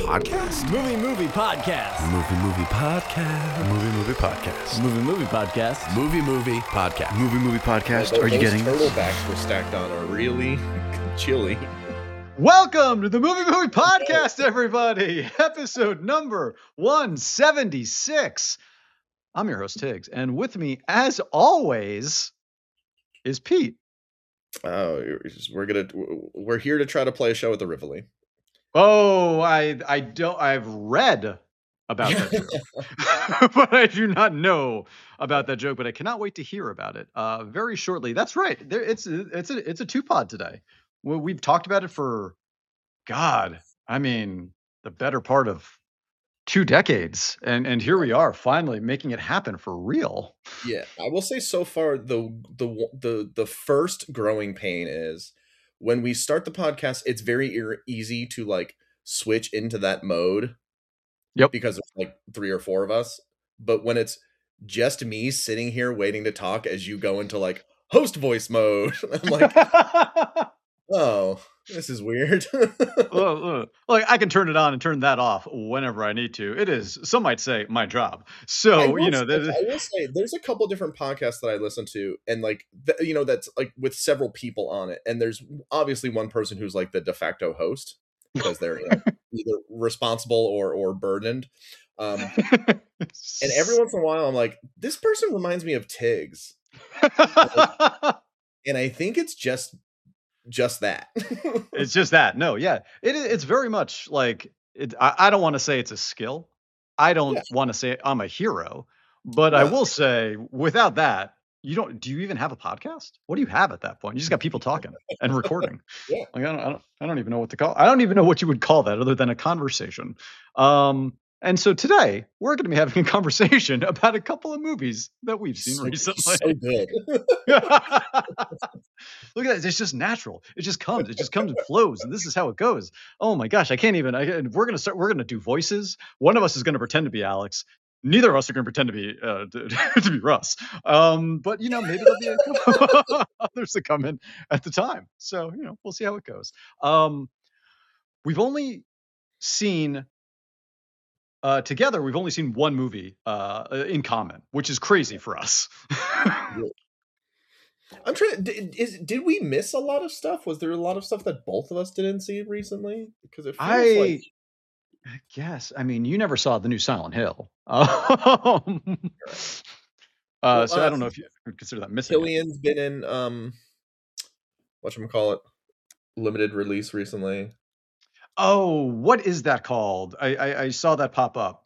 podcast? Movie podcast. Movie podcast. Movie podcast. Movie podcast. Movie podcast. Movie podcast. Those Are you getting this? turtlebacks were stacked on are really chilly. Welcome to the Movie Podcast, everybody. Episode number 176. I'm your host, Tiggs, and with me, as always, is Pete. We're here to try to play a show at the Rivoli. Oh, I've read about that joke, but I do not know about that joke. But I cannot wait to hear about it very shortly. That's right. It's a two-pod today. We've talked about it for, God, I mean, the better part of 2 decades, and here we are finally making it happen for real. Yeah, I will say so far the first growing pain is when we start the podcast. It's very easy to like switch into that mode. Yep. Because there's like 3 or 4 of us. But when it's just me sitting here waiting to talk as you go into like host voice mode, I'm like, oh, this is weird. Like I can turn it on and turn that off whenever I need to. It is, some might say, my job. So, I will say there's a couple different podcasts that I listen to, and like, that's like with several people on it. And there's obviously one person who's like the de facto host because they're either responsible or burdened. And every once in a while, I'm like, this person reminds me of Tiggs. And I think it's just that. It's just that. No, yeah. It's very much like it. I don't want to say it's a skill. I don't want to say I'm a hero, but I will say without that, do you even have a podcast? What do you have at that point? You just got people talking and recording. Yeah. Like I don't even know what to call. I don't even know what you would call that other than a conversation. And so today we're going to be having a conversation about a couple of movies that we've seen recently. So good. Look at that. It's just natural. It just comes and flows. And this is how it goes. Oh my gosh. I can't even, we're going to do voices. One of us is going to pretend to be Alex. Neither of us are going to pretend to be, to be Russ. But maybe there'll be a couple others that come in at the time. So, we'll see how it goes. We've only seen, together, we've only seen one movie in common, which is crazy for us. I'm trying. Did we miss a lot of stuff? Was there a lot of stuff that both of us didn't see recently? Because it feels like, I guess. I mean, you never saw the new Silent Hill. So I don't know if you would consider that missing. Killian's been in whatchamacallit, limited release recently. Oh, what is that called? I saw that pop up.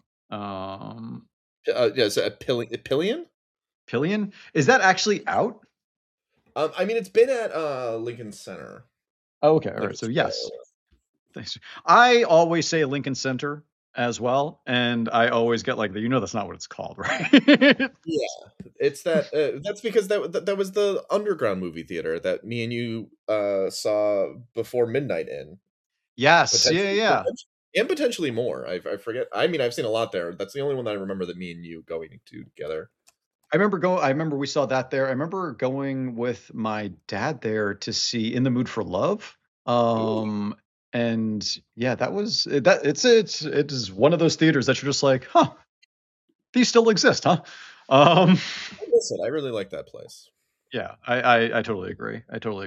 It's a Pillion? Pillion? Is that actually out? I mean, it's been at Lincoln Center. Oh, okay. All right. So yes. Thanks. I always say Lincoln Center as well, and I always get like that's not what it's called, right? Yeah, it's that. That's because that was the underground movie theater that me and you saw before midnight in. Yes. Yeah. And potentially more. I forget. I mean, I've seen a lot there. That's the only one that I remember that me and you going to together. I remember we saw that there. I remember going with my dad there to see In the Mood for Love. And yeah, that was that. It is one of those theaters that you're just like, huh, these still exist, huh? Listen, I really like that place. Yeah, I totally agree.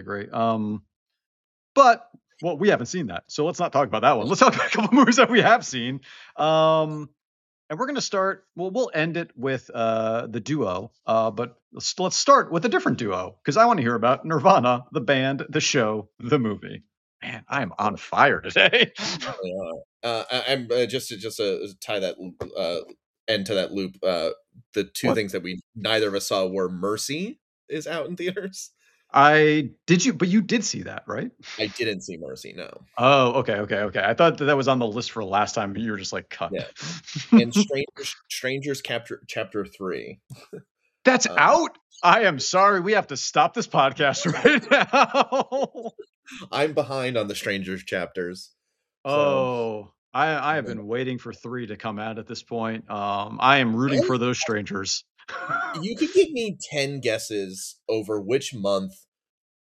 But well, we haven't seen that, so let's not talk about that one. Let's talk about a couple movies that we have seen. And we're going to start, we'll end it with the duo, but let's start with a different duo, because I want to hear about Nirvana, the band, the show, the movie. Man, I am on fire today. I'm just to tie that end to that loop. The two things that neither of us saw were Mercy is out in theaters. But you did see that, right? I didn't see Mercy, no. Oh, okay. I thought that was on the list for last time, but you were just like, cut. Yeah. And Strangers Chapter 3. That's out? I am sorry. We have to stop this podcast right now. I'm behind on the Strangers chapters. So. I have been waiting for 3 to come out at this point. I am rooting for those strangers. You could give me 10 guesses over which month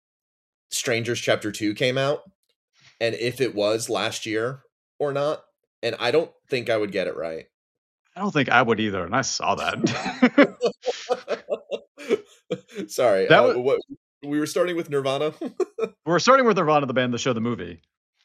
Strangers Chapter 2 came out, and if it was last year or not, and I don't think I would get it right. I don't think I would either, and I saw that. Sorry, That was what we were starting with Nirvana? we're starting with Nirvana, the band, the show, the movie.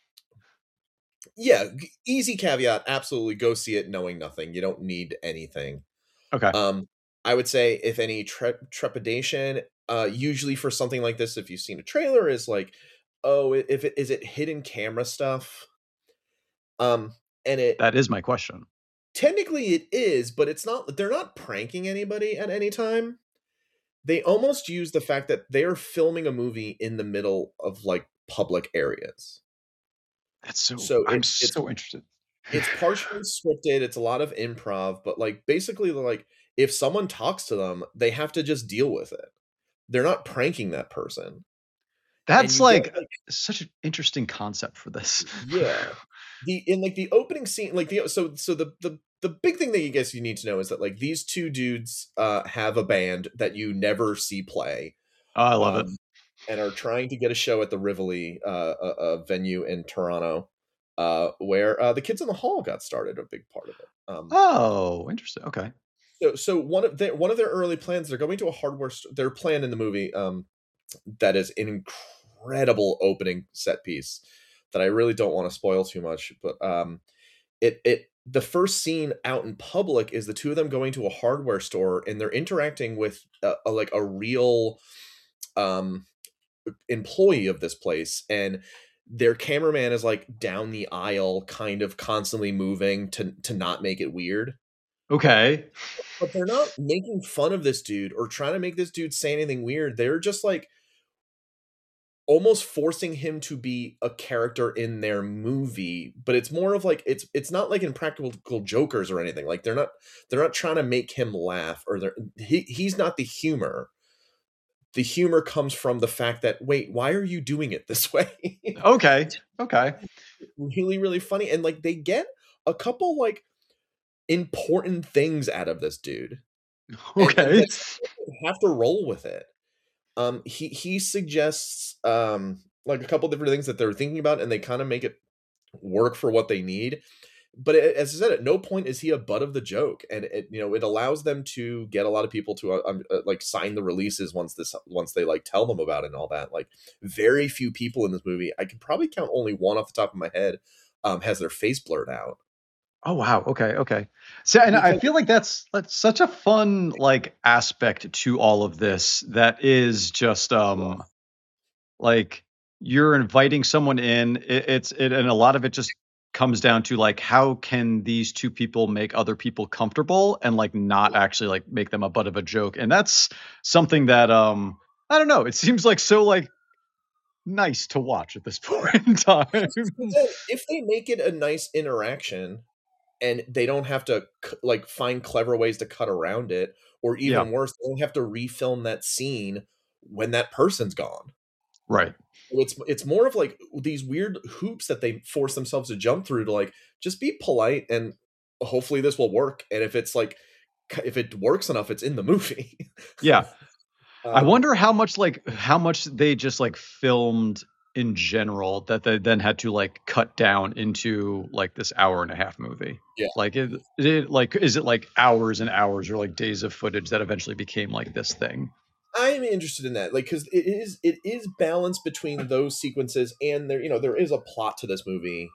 Yeah, easy caveat, absolutely go see it knowing nothing. You don't need anything. Okay. I would say if any trepidation, usually for something like this, if you've seen a trailer, is like, oh, if it is it hidden camera stuff? And it That is my question. technically it is, but it's not. They're not pranking anybody at any time. They almost use the fact that they are filming a movie in the middle of like public areas. That's so So I'm it's so interested. it's partially scripted, it's a lot of improv, but like basically like if someone talks to them, they have to just deal with it. They're not pranking that person. And That's you get like such an interesting concept for this. yeah. In like the opening scene, like the big thing that you guess you need to know is that like these two dudes have a band that you never see play. Oh, I love it. And are trying to get a show at the Rivoli venue in Toronto, where the Kids in the Hall got started. A big part of it. Oh, interesting. Okay. So one of their early plans, they're going to a hardware store. Their plan in the movie, that is an incredible opening set piece that I really don't want to spoil too much, but it the first scene out in public is the two of them going to a hardware store and they're interacting with a real employee of this place, and their cameraman is like down the aisle kind of constantly moving to not make it weird. Okay. But they're not making fun of this dude or trying to make this dude say anything weird. They're just like almost forcing him to be a character in their movie, but it's more of like it's not like Impractical Jokers or anything. Like they're not trying to make him laugh, or he's not the humor. The humor comes from the fact that, wait, why are you doing it this way? Okay. Okay. Really, really funny. And like they get a couple like important things out of this dude. Okay. And have to roll with it. He suggests like a couple different things that they're thinking about, and they kind of make it work for what they need. But as I said, at no point is he a butt of the joke, and it allows them to get a lot of people to like sign the releases once they like tell them about it and all that. Like very few people in this movie, I can probably count only one off the top of my head, has their face blurred out. Oh wow. Okay. Okay. So, and I feel like that's such a fun like aspect to all of this. That is just like you're inviting someone in. And a lot of it just comes down to like how can these two people make other people comfortable and like not actually like make them a butt of a joke. And that's something that I don't know. It seems like so like nice to watch at this point in time. If they make it a nice interaction, and they don't have to like find clever ways to cut around it, or even worse, they don't have to refilm that scene when that person's gone. Right. It's more of like these weird hoops that they force themselves to jump through to like just be polite, and hopefully this will work. And if it's like if it works enough, it's in the movie. Yeah. I wonder how much they just like filmed in general that they then had to like cut down into like this hour and a half movie. Yeah. Like is it like hours and hours or like days of footage that eventually became like this thing? I'm interested in that, like, because it is balanced between those sequences, and there is a plot to this movie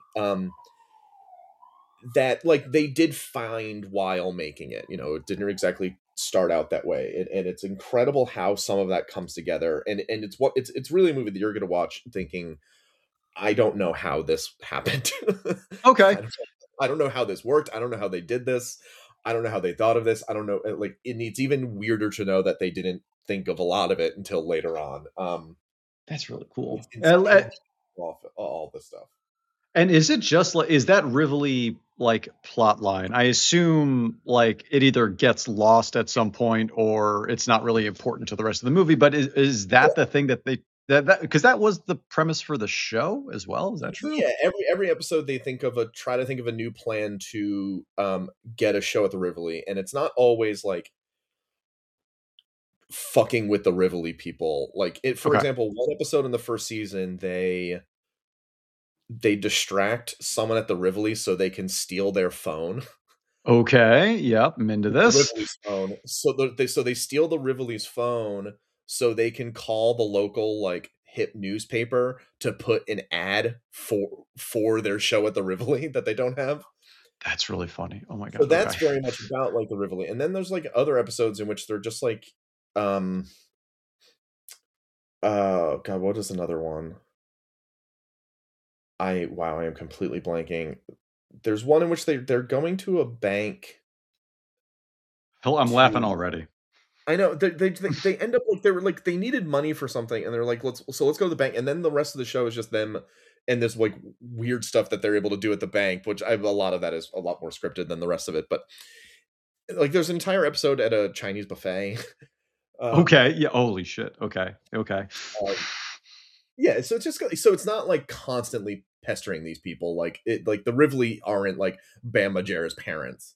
that like they did find while making it. It didn't exactly start out that way, and it's incredible how some of that comes together, and it's really a movie that you're going to watch thinking, I don't know how this happened. Okay. I don't know how this worked. I don't know how they did this. I don't know how they thought of this. I don't know. Like, it's even weirder to know that they didn't think of a lot of it until later on. That's really cool. All this stuff. And is it just like is that Rivoli like plot line? I assume like it either gets lost at some point or it's not really important to the rest of the movie. But is that the thing that they that because that was the premise for the show as well? Is that true? Yeah, every episode they try to think of a new plan to get a show at the Rivoli, and it's not always like fucking with the Rivoli people. Like for example, one episode in the first season, they they distract someone at the Rivoli so they can steal their phone. Okay, yep, I'm into The this. Rivoli's phone. So they steal the Rivoli's phone so they can call the local like hip newspaper to put an ad for their show at the Rivoli that they don't have. That's really funny. Oh my So god. that's Okay. very much about like the Rivoli. And then there's like other episodes in which they're just like um God, what is another one? I am completely blanking. There's one in which they're going to a bank I'm laughing to already. I know they end up like they were like they needed money for something and they're like let's go to the bank and then the rest of the show is just them and this like weird stuff that they're able to do at the bank, which a lot of that is a lot more scripted than the rest of it. But like there's an entire episode at a Chinese buffet. Okay. Yeah. Holy shit. Okay. Okay. Yeah, so it's just so it's not like constantly pestering these people like it like the Rivoli aren't like Bam Margera's parents.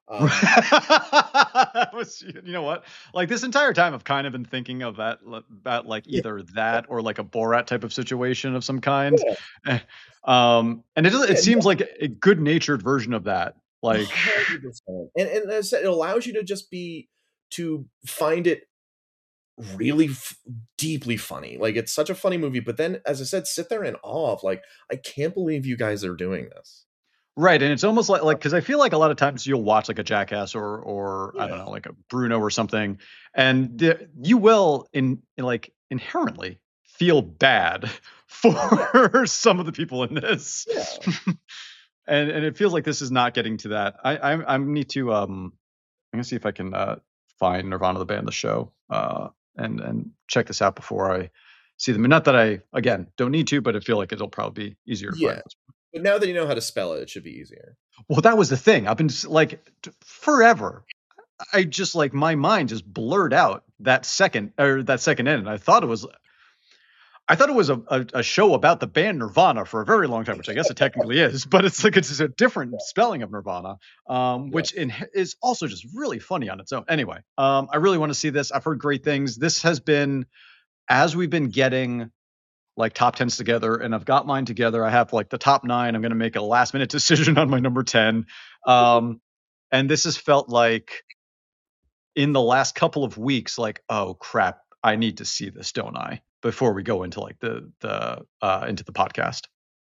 That was, you know what? Like this entire time, I've kind of been thinking of that about like Yeah, either that or like a Borat type of situation of some kind. yeah, Eh, and it yeah, seems like a good natured version of that. Like, 100%. And as I said, it allows you to just to find it really deeply funny. Like it's such a funny movie, but then as I said, sit there in awe of like, I can't believe you guys are doing this. right, and it's almost like because I feel like a lot of times you'll watch like a Jackass or I don't Yeah. know, like a Bruno or something, and you will like inherently feel bad Yeah. for some of the people in this. Yeah. And it feels like this is not getting to that. I need to I'm gonna see if I can find Nirvana the band the show and check this out before I see them. And not that I again don't need to, but I feel like it'll probably be easier to find. Yeah. But now that you know how to spell it, it should be easier. Well, that was the thing. I've been like forever. I just like my mind just blurred out that second end. I thought it was a show about the band Nirvana for a very long time, which I guess it technically is, but it's like it's a different spelling of Nirvana, Yeah. which is also just really funny on its own. Anyway, I really want to see this. I've heard great things. This has been as we've been getting like top tens together, and I've got mine together. I have like the top nine. I'm going to make a last minute decision on my number 10. And this has felt like in the last couple of weeks, like, oh crap, I need to see this, don't I? Before we go into like the into the podcast.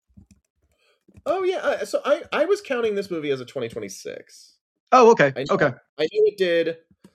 Oh yeah. So I was counting this movie as a 2026. Oh, okay. I know, Okay. I knew it did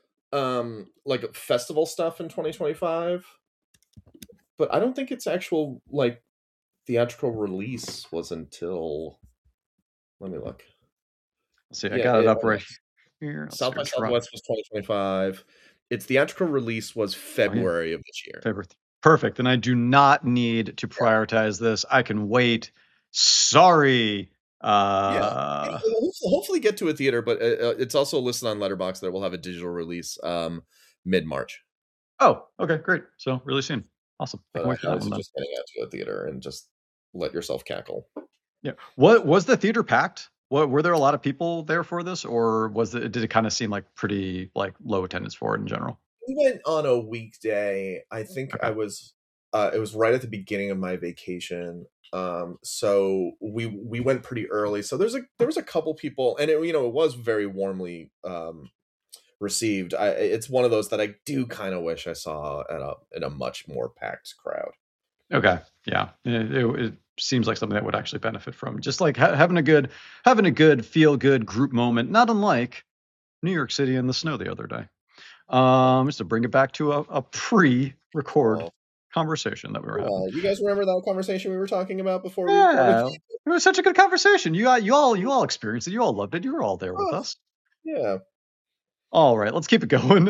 like festival stuff in 2025, but I don't think its actual like theatrical release was until let me look. Let's see. I Yeah, got it up right here. Let's South see, by Southwest was 2025. Its theatrical release was Oh, yeah. February of this year. February. Perfect. And I do not need to prioritize this. I can wait. Sorry. Yeah, it'll hopefully get to a theater, but it's also listed on Letterboxd that will have a digital release mid-March. Oh, okay, great. So really soon. Awesome. I But can I wait for that highly one then. suggest getting out to a theater and just let yourself cackle. Yeah. What was the theater packed? What were there a lot of people there for this, or did it kind of seem like pretty like low attendance for it in general? We went on a weekday. I think Okay. it was right at the beginning of my vacation. So we went pretty early. So there was a couple people, and it was very warmly received. It's one of those that I do kind of wish I saw in a much more packed crowd. Okay. Yeah. It seems like something that would actually benefit from just like having a good feel good group moment, not unlike New York City in the snow the other day. Just to bring it back to a pre-record Oh, conversation that we were having. you guys remember that conversation we were talking about before we Yeah, recorded? it was such a good conversation. You all experienced it. You all loved it. You were all there with Oh, us. yeah. All right, let's keep it going.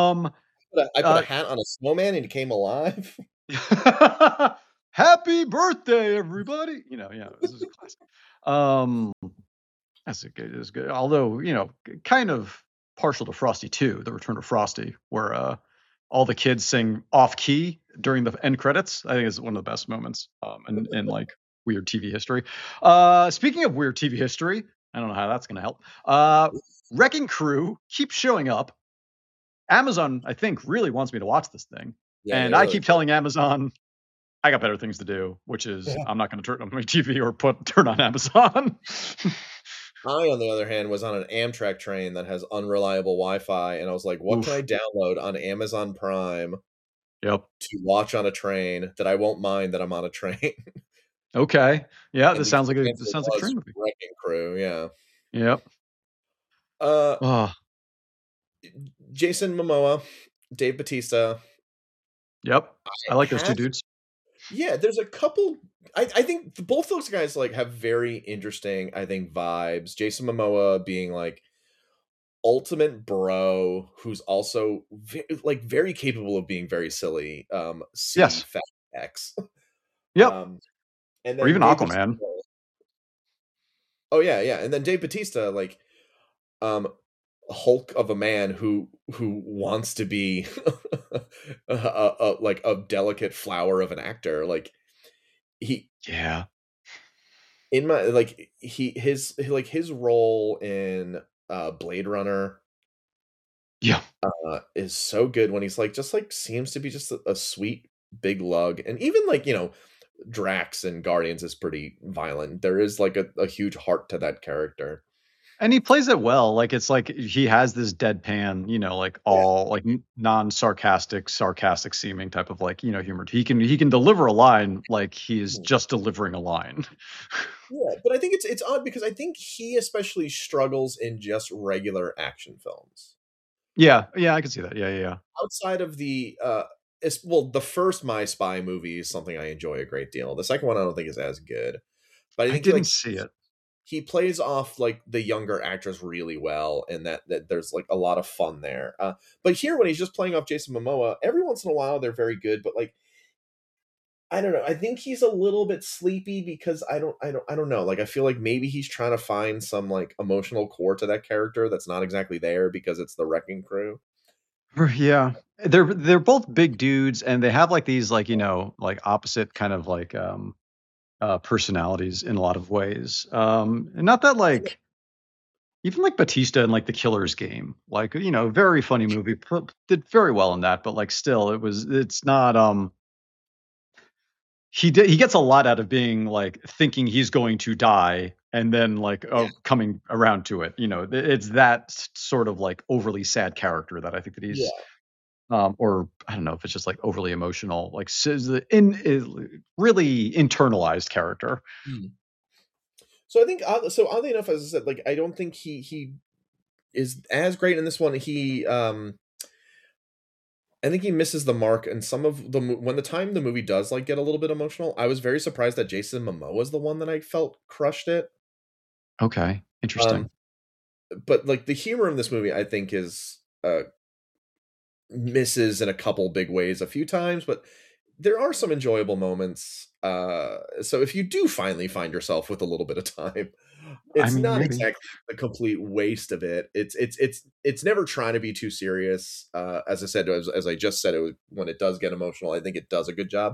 I put a hat on a snowman and he came alive. Happy birthday, everybody! Yeah, this is a classic. Um, that's a good. It's good. Although kind of partial to Frosty 2, The Return of Frosty, where all the kids sing off key during the end credits. I think it's one of the best moments in like weird TV history. Speaking of weird TV history, I don't know how that's going to help. Wrecking Crew keeps showing up. Amazon, I think, really wants me to watch this thing, Yeah, and they I really keep telling Amazon, I got better things to do, which is I'm not going to turn on my TV or turn on Amazon. I, on the other hand, was on an Amtrak train that has unreliable Wi-Fi, and I was like, what Oof. can I download on Amazon Prime Yep. to watch on a train that I won't mind that I'm on a train? Okay. Yeah, And this the sounds like a answer train was movie. Wrecking Crew, yeah. Yep. Oh, Jason Momoa, Dave Bautista. yep. I like those two Have dudes. Yeah, there's a couple. I think both those guys like have very interesting, I think, vibes. Jason Momoa being like ultimate bro, who's also like very capable of being very silly. C Yes. Fat X. Yep. And Or then even Dave Aquaman. Bautista, oh yeah, and then Dave Bautista, like, Hulk of a man who wants to be like a delicate flower of an actor. Like he Yeah. in my like his role in Blade Runner Yeah. is so good when he's like just like seems to be just a sweet big lug. And even like, Drax and Guardians is pretty violent. There is like a huge heart to that character. And he plays it well. Like it's like he has this deadpan, like Yeah. all like non-sarcastic, sarcastic seeming type of like, humor. He can deliver a line like he is just delivering a line. Yeah, but I think it's odd because I think he especially struggles in just regular action films. Yeah, I can see that. Yeah. Outside of the first My Spy movie is something I enjoy a great deal. The second one I don't think is as good, but I I think didn't see it. he plays off like the younger actress really well, and that there's like a lot of fun there. But here when he's just playing off Jason Momoa, every once in a while they're very good, but like I don't know. I think he's a little bit sleepy because I don't know. Like I feel like maybe he's trying to find some like emotional core to that character that's not exactly there because it's the Wrecking Crew. Yeah. They're both big dudes and they have like these like, like opposite kind of like personalities in a lot of ways. And not that like even like Batista in like The Killer's Game, like, very funny movie, did very well in that, but like still it's not he gets a lot out of being like thinking he's going to die and then like coming around to it. It's that sort of like overly sad character that I think that he's or I don't know if it's just like overly emotional, like really internalized character. So I think oddly enough, as I said, like I don't think he is as great in this one. I think he misses the mark, and some of when the time the movie does like get a little bit emotional. I was very surprised that Jason Momoa was the one that I felt crushed it. Okay, interesting. But like the humor in this movie, I think is misses in a couple big ways a few times, but there are some enjoyable moments. So if you do finally find yourself with a little bit of time, it's not Maybe. exactly a complete waste of it. It's never trying to be too serious. As I said, as I just said, when it does get emotional, I think it does a good job.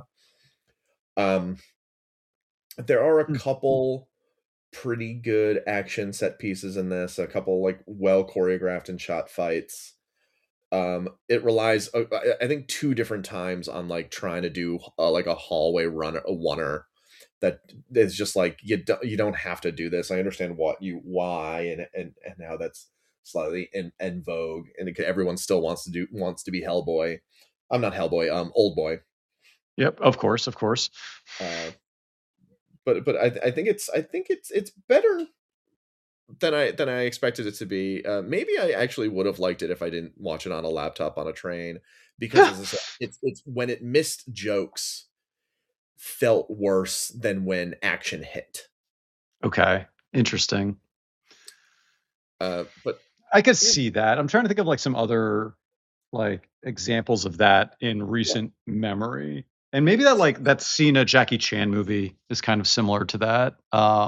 There are a couple pretty good action set pieces in this. A couple like well choreographed and shot fights. It relies, I think, 2 different times on like trying to do like a hallway run, a oneer that is just like you don't have to do this. I understand why and how that's slightly in vogue, and everyone still wants to be Hellboy. I'm not Hellboy. Old Boy. Yep, of course. But I think it's better than I expected it to be. Maybe I actually would have liked it if I didn't watch it on a laptop on a train, because as I said, it's when it missed jokes felt worse than when action hit. Okay, interesting. But I could see that. I'm trying to think of like some other like examples of that in recent memory. And maybe that Cena Jackie Chan movie is kind of similar to that.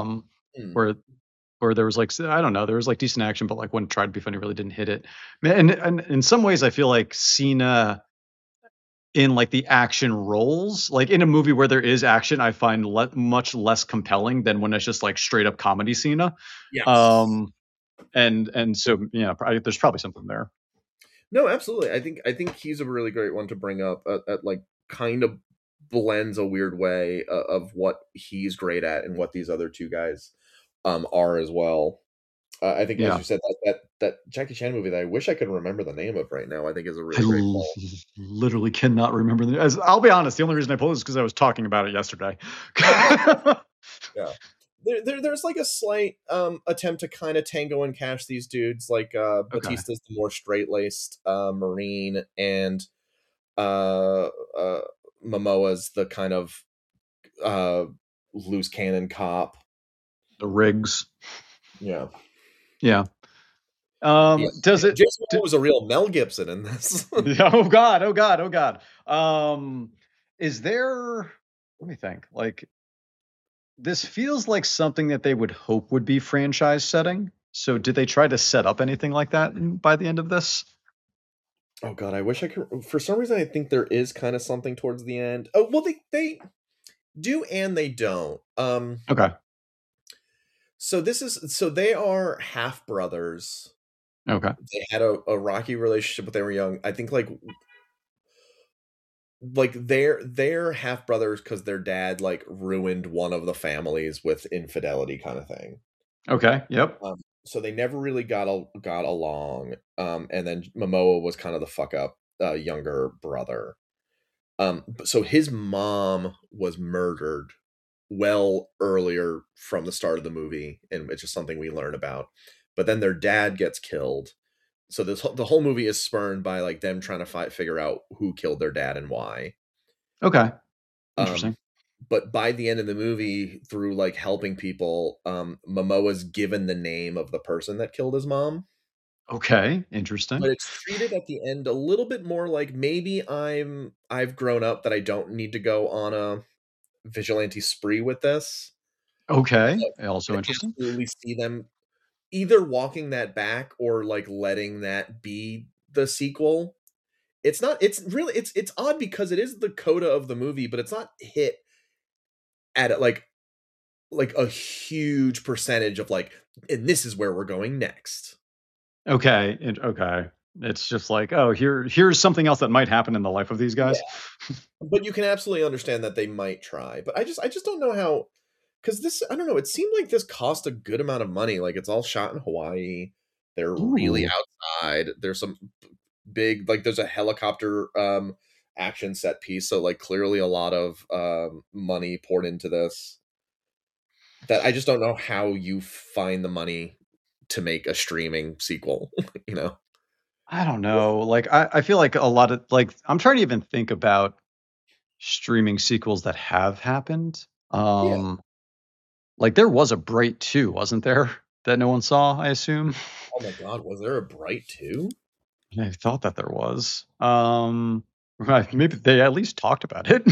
Where there was like, I don't know, there was like decent action, but like when it tried to be funny, really didn't hit it. And in some ways, I feel like Cena in like the action roles, like in a movie where there is action, I find much less compelling than when it's just like straight up comedy Cena. Yes. And so there's probably something there. No, absolutely. I think he's a really great one to bring up at like kind of blends a weird way of what he's great at and what these other two guys are as well. I think, as Yeah. you said, that Jackie Chan movie that I wish I could remember the name of right now, I think is a I really great film. literally cannot remember I'll be honest, the only reason I pulled it is because I was talking about it yesterday. Yeah. There's like a slight attempt to kind of Tango and Cash these dudes. Like Batista's the more straight laced Marine, and Momoa's the kind of loose cannon cop. The Riggs. Yeah. Yeah. Does it? Jason Momoa was a real Mel Gibson in this. Oh God. Is there? Let me think. Like, this feels like something that they would hope would be franchise setting. So, did they try to set up anything like that by the end of this? Oh God, I wish I could. For some reason, I think there is kind of something towards the end. Oh well, they do and they don't. Okay. So they are half brothers. Okay. They had a rocky relationship when they were young. I think like they're half brothers because their dad like ruined one of the families with infidelity, kind of thing. Okay. Yep. So they never really got along. And then Momoa was kind of the fuck up younger brother. So his mom was murdered well earlier from the start of the movie, and it's just something we learn about. But then their dad gets killed. So the whole movie is spurned by like them trying to figure out who killed their dad and why. Okay. Interesting. But by the end of the movie, through like helping people, Momoa's given the name of the person that killed his mom. Okay. Interesting. But it's treated at the end a little bit more like maybe I've grown up that I don't need to go on a vigilante spree with this. Okay. Also interesting. Absolutely see them either walking that back or like letting that be the sequel. It's odd because it is the coda of the movie, but it's not hit at like a huge percentage of like, and this is where we're going next. Okay. It's just like, oh, here's something else that might happen in the life of these guys. Yeah. But you can absolutely understand that they might try. But I just don't know how, because this, I don't know, it seemed like this cost a good amount of money. Like it's all shot in Hawaii. They're really outside. There's some big, like there's a helicopter action set piece. So like clearly a lot of money poured into this. That I just don't know how you find the money to make a streaming sequel, you know? I don't know. Like, I feel like a lot of, like, I'm trying to even think about streaming sequels that have happened. Like there was a Bright 2, wasn't there? That no one saw, I assume. Oh my God, was there a Bright 2? I thought that there was. Maybe they at least talked about it.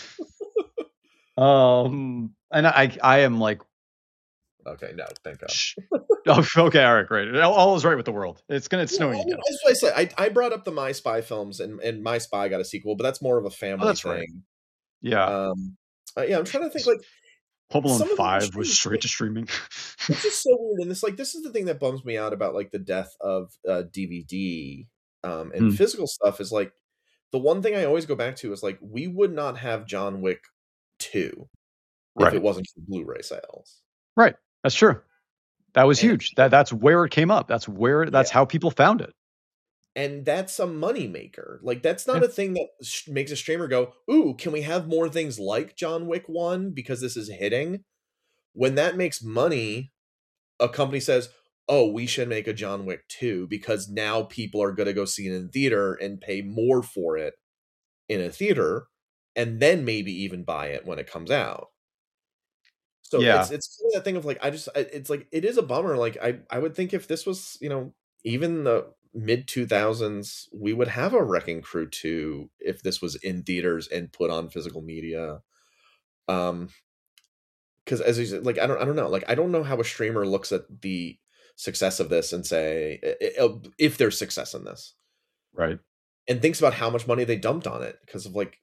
And I am like, okay, no, thank God. Oh, okay, all right, great. All is right with the world. It's snowing again. That's what I said. I brought up the My Spy films, and My Spy got a sequel, but that's more of a family thing. Right. Yeah. Yeah, I'm trying to think like Home Alone 5 was straight to streaming. It's just so weird, and this is the thing that bums me out about like the death of DVD and physical stuff is like the one thing I always go back to is like we would not have John Wick 2 if it wasn't for Blu-ray sales. Right, that's true. That was huge. That's where it came up. That's how people found it. And that's a moneymaker. Like, that's not a thing that makes a streamer go, ooh, can we have more things like John Wick 1 because this is hitting? When that makes money, a company says, oh, we should make a John Wick 2 because now people are going to go see it in theater and pay more for it in a theater and then maybe even buy it when it comes out. So it's that thing of like, it's like, it is a bummer. Like I would think if this was, you know, even the mid 2000s, we would have a Wrecking Crew 2 if this was in theaters and put on physical media. Because as you said, like I don't know, like I don't know how a streamer looks at the success of this and say if there's success in this, right? And thinks about how much money they dumped on it because of like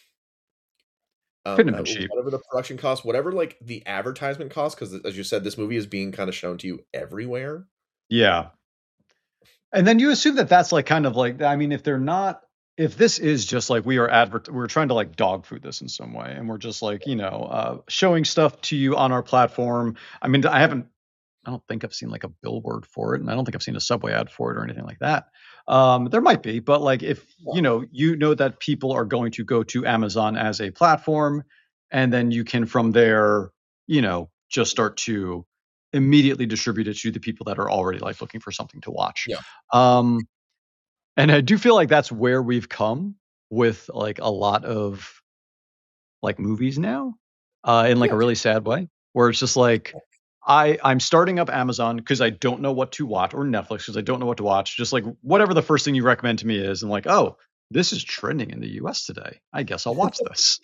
whatever the production cost, whatever like the advertisement cost, because as you said, this movie is being kind of shown to you everywhere. Yeah. And then you assume that that's like kind of like, I mean, if if this is just like we're trying to like dog food this in some way, and we're just like, showing stuff to you on our platform. I mean, I don't think I've seen like a billboard for it, and I don't think I've seen a Subway ad for it or anything like that. There might be, but like if you know that people are going to go to Amazon as a platform, and then you can from there, just start to immediately distribute it to the people that are already like looking for something to watch. Yeah. And I do feel like that's where we've come with like a lot of like movies now, in like a really sad way, where it's just like I'm starting up Amazon because I don't know what to watch, or Netflix because I don't know what to watch. Just like whatever the first thing you recommend to me is, and like, oh, this is trending in the U.S. today. I guess I'll watch this.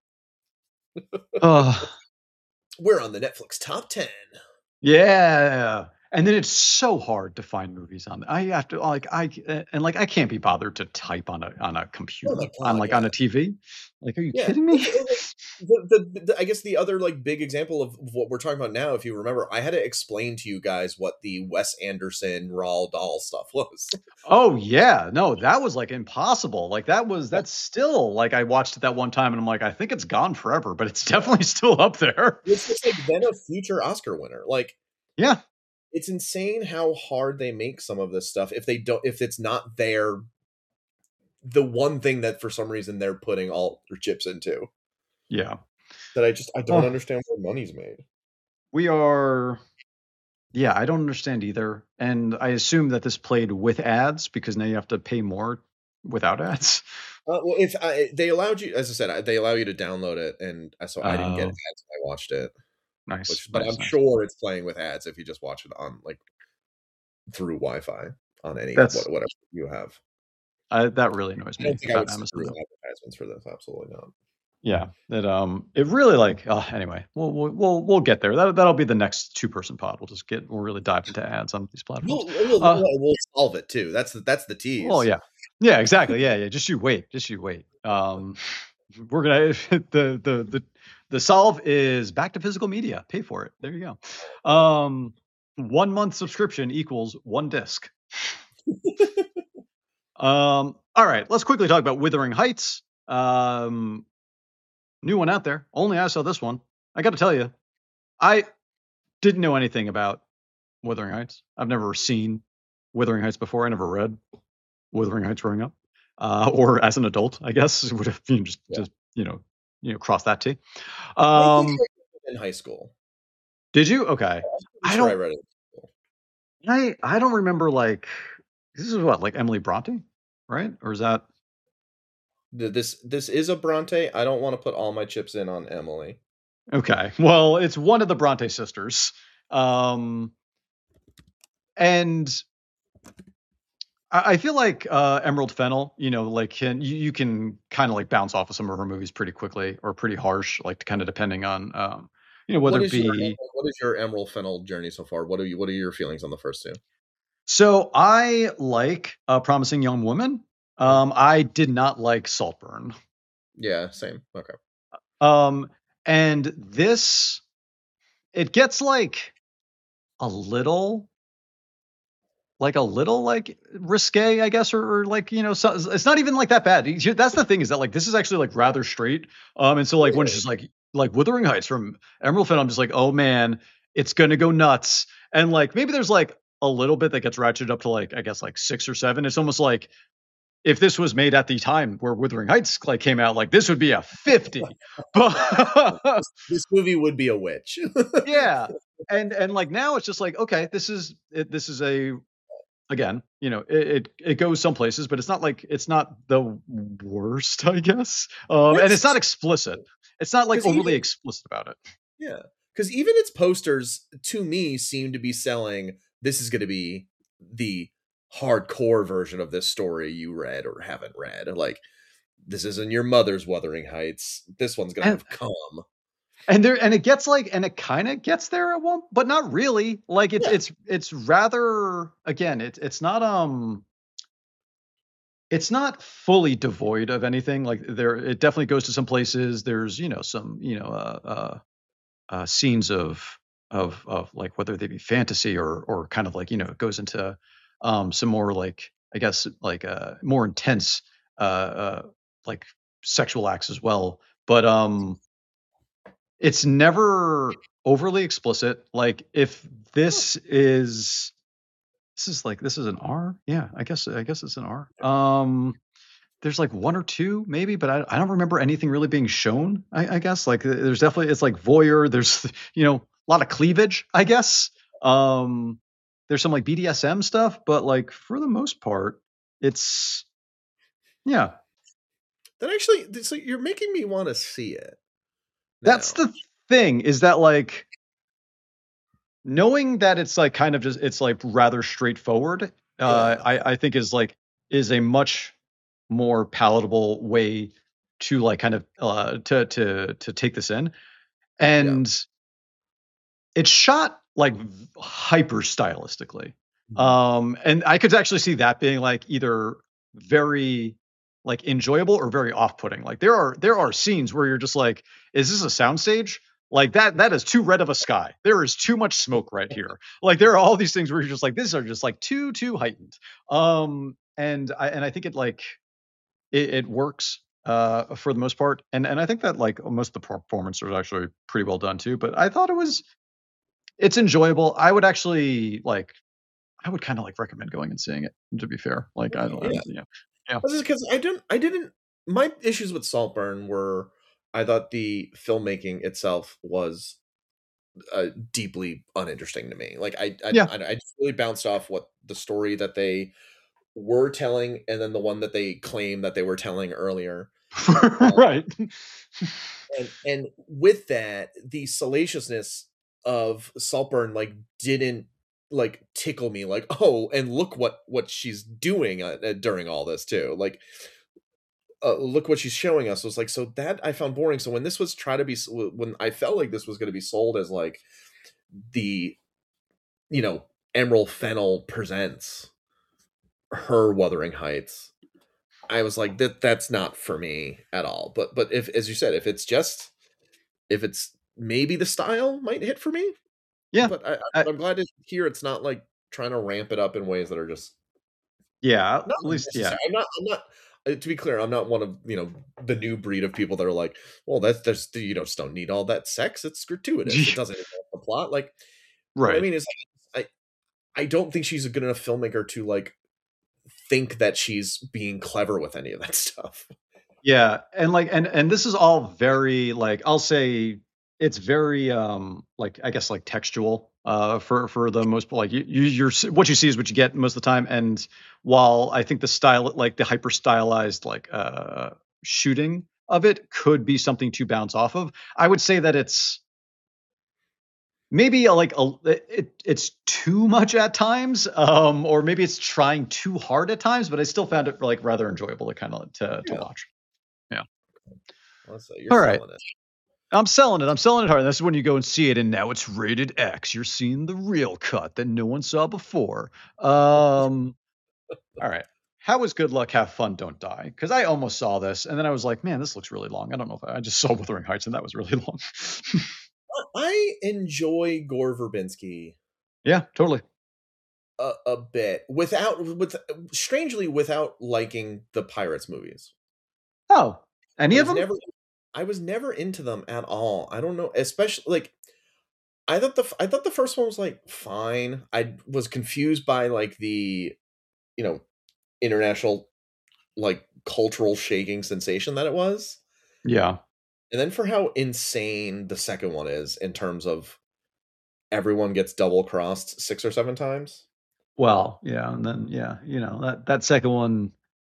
We're on the Netflix top 10. Yeah. And then it's so hard to find movies on. I have to I can't be bothered to type on a computer, Oh my God, on a TV. Like, are you Yeah. kidding me? I guess the other like big example of what we're talking about now, if you remember, I had to explain to you guys what the Wes Anderson Roald Dahl stuff was. Oh yeah, no, that was like impossible. Like that's still like I watched it that one time and I'm like, I think it's gone forever, but it's definitely still up there. It's just like then a future Oscar winner. Like, Yeah. it's insane how hard they make some of this stuff if it's not the one thing that for some reason they're putting all their chips into. Yeah. That I don't understand where money's made. Yeah, I don't understand either. And I assume that this played with ads because now you have to pay more without ads. Well, if they allowed you, as I said, they allow you to download it, and so I didn't get ads when I watched it. Nice. But I'm sure it's playing with ads if you just watch it on like through Wi-Fi on any whatever you have. That really annoys me. I don't think I would Amazon. screw advertisements for this. Absolutely not. Yeah, it really like anyway. We'll get there. That'll be the next 2-person pod. We'll really dive into ads on these platforms. We'll solve it too. That's the tease. Oh yeah, exactly. Yeah. Just you wait. We're gonna the solve is back to physical media. Pay for it. There you go. 1 month subscription equals 1 disc. All right, let's quickly talk about Wuthering Heights. New one out there. Only I saw this one. I got to tell you, I didn't know anything about Wuthering Heights. I've never seen Wuthering Heights before. I never read Wuthering Heights growing up, or as an adult, I guess would have just cross that T. I think in high school. Did you? Okay. I read it. I don't remember like this is what like Emily Bronte, right? Or is that this is a Bronte? I don't want to put all my chips in on Emily. Okay. Well, it's one of the Bronte sisters. And I feel like Emerald Fennell, like you can kind of like bounce off of some of her movies pretty quickly or pretty harsh, like kind of depending on whether it be. What is your Emerald Fennell journey so far? What are your feelings on the first two? So I like Promising Young Woman. I did not like Saltburn. Yeah, same. Okay. And this, it gets like a little risque, I guess, or like, so it's not even like that bad. That's the thing is that like, this is actually like rather straight. And so like, when it's just like Wuthering Heights from Emerald Fennell, I'm just like, oh man, it's going to go nuts. And like, maybe there's like a little bit that gets ratcheted up to like, I guess like 6 or 7. It's almost like if this was made at the time where Wuthering Heights like came out, like this would be a 50. But this movie would be a witch. Yeah. And like now it's just like, okay, this is a, again, it goes some places, but it's not the worst, I guess. And it's not explicit. It's not like overly explicit about it. Yeah. Because even its posters to me seem to be selling, this is going to be the hardcore version of this story you read or haven't read. Like, this isn't your mother's Wuthering Heights. This one's gonna have cum. And it gets like, and it kind of gets there at one, but not really. Like it's rather, again, it's not fully devoid of anything. Like it definitely goes to some places. There's some scenes of like whether they be fantasy or kind of like it goes into some more like I guess like more intense like sexual acts as well, but it's never overly explicit. Like if this is an R, yeah, I guess it's an R. There's like one or two maybe, but I don't remember anything really being shown. I guess like there's definitely, it's like voyeur. There's a lot of cleavage, I guess. There's some like BDSM stuff, but like for the most part, it's yeah. That actually, so you're making me want to see it. That's now. the thing, is that like knowing that it's like kind of just, it's like rather straightforward. Yeah. I think is a much more palatable way to like kind of to take this in. And it's shot like hyper stylistically. And I could actually see that being like either very like enjoyable or very off-putting. Like there are scenes where you're just like, is this a soundstage? Like that is too red of a sky. There is too much smoke right here. Like there are all these things where you're just like, these are just like too heightened. And I think it works for the most part. And I think that like most of the performances are actually pretty well done too. But I thought it's enjoyable. I would actually I would kind of like recommend going and seeing it, to be fair. Like I don't yeah. Because I didn't my issues with Saltburn were, I thought the filmmaking itself was deeply uninteresting to me. Like I just really bounced off what the story that they were telling, and then the one that they claim that they were telling earlier. Right. And with that, the salaciousness of Saltburn like didn't like tickle me, like, oh, and look what she's doing during all this too. Like look what she's showing us. It was like, so that I found boring. So when this was when I felt like this was going to be sold as like the, Emerald Fennell presents her Wuthering Heights, I was like, that's not for me at all. But if, as you said, if it's maybe the style might hit for me. Yeah. But I'm glad to hear it's not like trying to ramp it up in ways that are just at least necessary. I'm not to be clear, I'm not one of the new breed of people that are like, well, that's just don't need all that sex. It's gratuitous. It doesn't involve the plot. Like, right. What I mean is, I don't think she's a good enough filmmaker to like think that she's being clever with any of that stuff. Yeah, and like and this is all very like, I'll say it's very like, I guess like textual for the most part. Like you're what you see is what you get most of the time. And while I think the style, like the hyper stylized like shooting of it could be something to bounce off of, I would say that it's maybe it's too much at times, or maybe it's trying too hard at times, but I still found it like rather enjoyable to kind of to watch. Yeah. You're all right. Selling it. I'm selling it hard. This is when you go and see it, and now it's rated X. You're seeing the real cut that no one saw before. All right. How was Good Luck, Have Fun, Don't Die? Because I almost saw this, and then I was like, man, this looks really long. I don't know if I just saw Wuthering Heights, and that was really long. I enjoy Gore Verbinski. Yeah, totally. A bit strangely without liking the Pirates movies. Oh, any of them? I was never into them at all. I don't know, especially like I thought the first one was like fine. I was confused by like the international like cultural shaking sensation that it was. Yeah. And then for how insane the second one is in terms of everyone gets double crossed 6 or 7 times. Well, yeah, and then that second one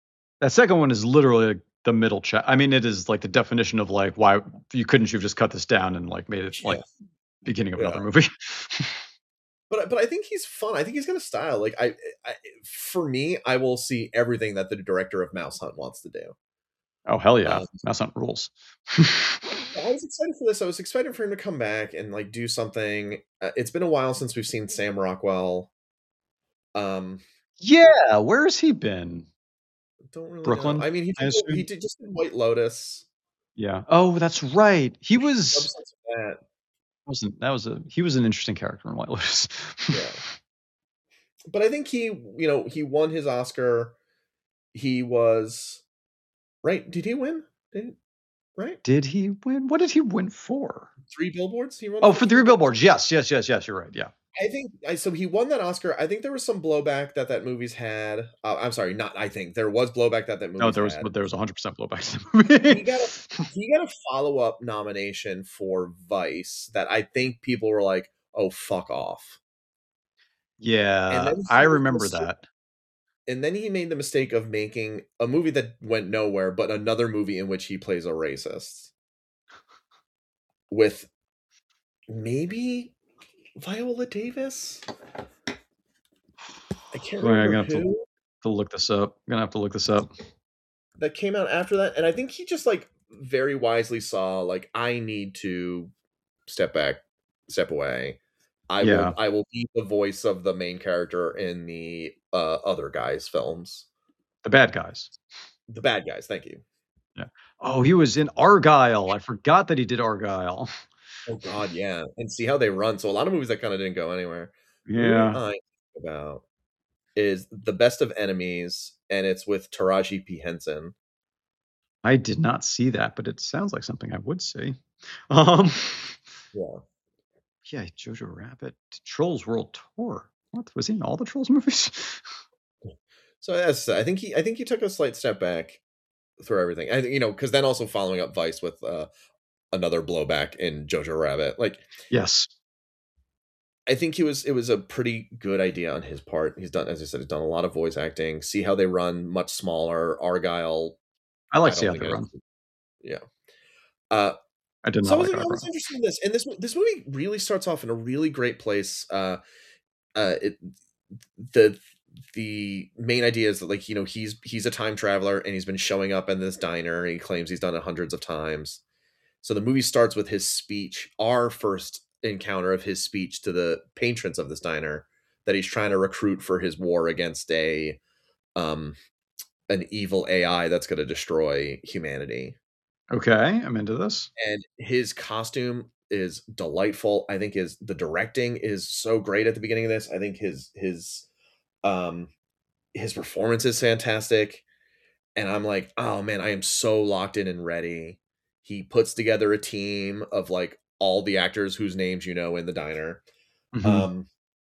is literally the middle chat. I mean, it is like the definition of like, why you couldn't you've just cut this down and like made it like beginning of another movie. But I think he's fun. I think he's got a style. Like for me, I will see everything that the director of Mouse Hunt wants to do. Oh hell yeah, Mouse Hunt rules. I was excited for this. I was excited for him to come back and like do something. It's been a while since we've seen Sam Rockwell. Yeah, where has he been? Don't really Brooklyn. know. I mean, he did just did White Lotus. Yeah. Oh, that's right. He was. That was he was an interesting character in White Lotus. Yeah. But I think he won his Oscar. He was right? Did he win? Right? Did he win? What did he win for? 3 billboards? He won Oh, for 3 billboards. Yes. You're right. Yeah. I think so. He won that Oscar. I think there was some blowback that movie's had. I'm sorry, not. I think there was blowback that movie's No, there was had. but there was 100% blowback to the movie. He got a follow-up nomination for Vice that I think people were like, "Oh, fuck off." Yeah, I remember that. And then he made the mistake of making a movie that went nowhere, but another movie in which he plays a racist with maybe Viola Davis. I can't remember I'm gonna have to look this up. That came out after that, and I think he just like very wisely saw like, I need to step back, step away. I will be the voice of the main character in the other guys' films. The bad guys. The bad guys, thank you. Yeah. Oh, he was in Argyle. I forgot that he did Argyle. Oh God, yeah. And see how they run. So a lot of movies that kind of didn't go anywhere. Yeah. The movie I think about is The Best of Enemies, and it's with Taraji P. Henson. I did not see that, but it sounds like something I would see. Yeah, Jojo Rabbit, Trolls World Tour. What was he in all the Trolls movies? So I think he took a slight step back through everything. I think, because then also following up Vice with another blowback in Jojo Rabbit. Like, yes, I think it was a pretty good idea on his part. He's done, as I said, he's done a lot of voice acting. See how they run, much smaller. Argyle. I like See How They Run. Yeah. I did not. So I was interested in this, and this movie really starts off in a really great place. The main idea is that, like, he's a time traveler, and he's been showing up in this diner, and he claims he's done it hundreds of times. So the movie starts with his speech, our first encounter of his speech to the patrons of this diner, that he's trying to recruit for his war against an evil AI that's going to destroy humanity. Okay, I'm into this. And his costume is delightful. I think the directing is so great at the beginning of this. I think his performance is fantastic. And I'm like, oh man, I am so locked in and ready. He puts together a team of like all the actors whose names in the diner. Mm-hmm.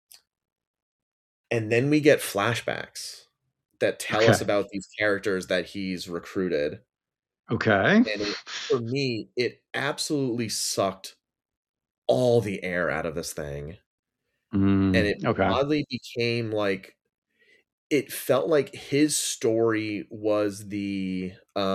And then we get flashbacks that tell us about these characters that he's recruited. Okay. And for me, it absolutely sucked all the air out of this thing. And it oddly became like, it felt like his story was the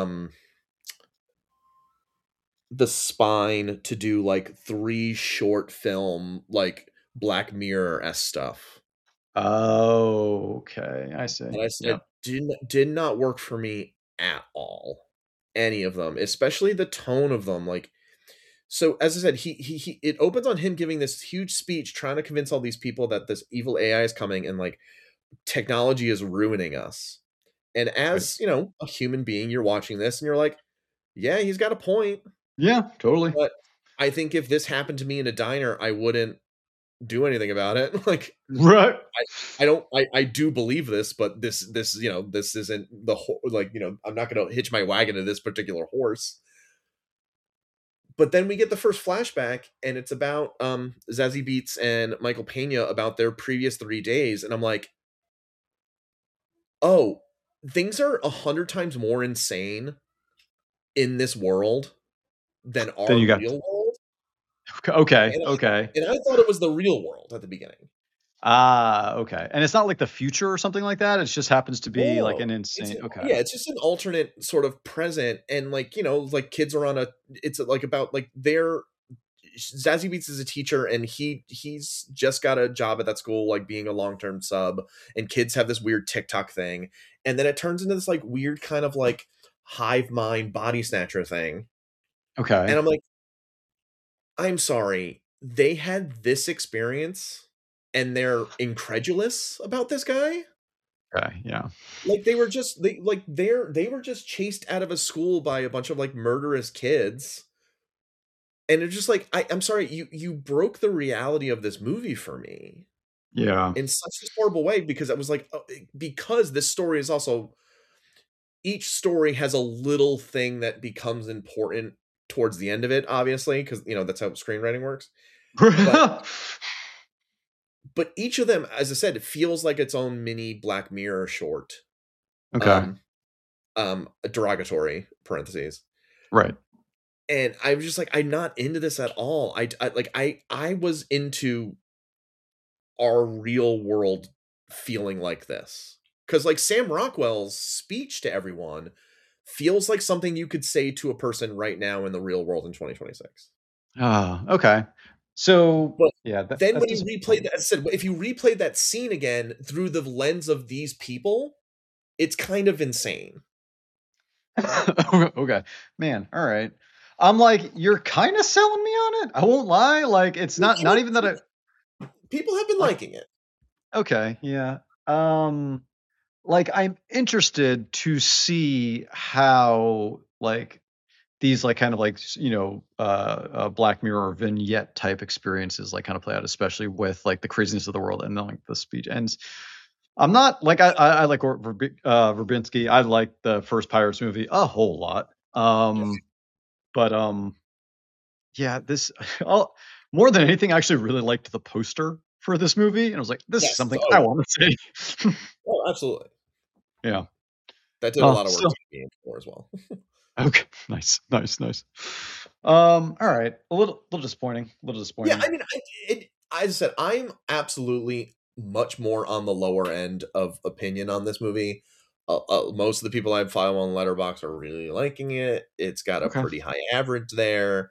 spine to do like 3 short film, like Black Mirror-esque stuff. Oh, okay. I see. And I said, did not work for me at all. Any of them, especially the tone of them. Like, so as I said, he it opens on him giving this huge speech trying to convince all these people that this evil AI is coming and like technology is ruining us. And as a human being, you're watching this and you're like, yeah, he's got a point. Yeah, totally. But I think if this happened to me in a diner, I wouldn't do anything about it. Like, right. I do believe this, but this isn't the whole, like, I'm not going to hitch my wagon to this particular horse. But then we get the first flashback, and it's about Zazie Beetz and Michael Pena about their previous 3 days. And I'm like, oh, things are 100 times more insane in this world than our real world. Okay. And I thought it was the real world at the beginning. Okay. And it's not like the future or something like that. It just happens to be like an insane. Yeah, it's just an alternate sort of present, and like like kids are on it's like about like Zazie Beetz is a teacher, and he's just got a job at that school, like being a long-term sub, and kids have this weird TikTok thing, and then it turns into this like weird kind of like hive mind body snatcher thing. Okay. And I'm like, I'm sorry, they had this experience and they're incredulous about this guy. Okay, yeah. Like they were just chased out of a school by a bunch of like murderous kids. And it's just like, I'm sorry, you broke the reality of this movie for me. Yeah. In such a horrible way, because I was like, because this story is also, each story has a little thing that becomes important towards the end of it, obviously, because that's how screenwriting works. But each of them, as I said, it feels like its own mini Black Mirror short. Okay. Derogatory parentheses. Right. And I was just like, I'm not into this at all. I was into our real world feeling like this. Because like Sam Rockwell's speech to everyone feels like something you could say to a person right now in the real world in 2026. Okay. So, but yeah. Then when you replay that, as I said, if you replay that scene again through the lens of these people, it's kind of insane. Okay, man. All right. I'm like, you're kind of selling me on it. I won't lie. Like, it's not even that people have been liking it. Okay. Yeah. Like, I'm interested to see how like these like kind of like Black Mirror vignette type experiences like kind of play out, especially with like the craziness of the world and then like the speech ends. I'm not like I like Verbinski. I like the first Pirates movie a whole lot. But yeah, this more than anything, I actually really liked the poster for this movie, and I was like, this is something I want to see. Oh, absolutely. Yeah, that did a lot of work to be in for as well. Okay, nice. All right, a little disappointing. Yeah, I mean, as I said, I'm absolutely much more on the lower end of opinion on this movie. Most of the people I follow on Letterboxd are really liking it. It's got a pretty high average there.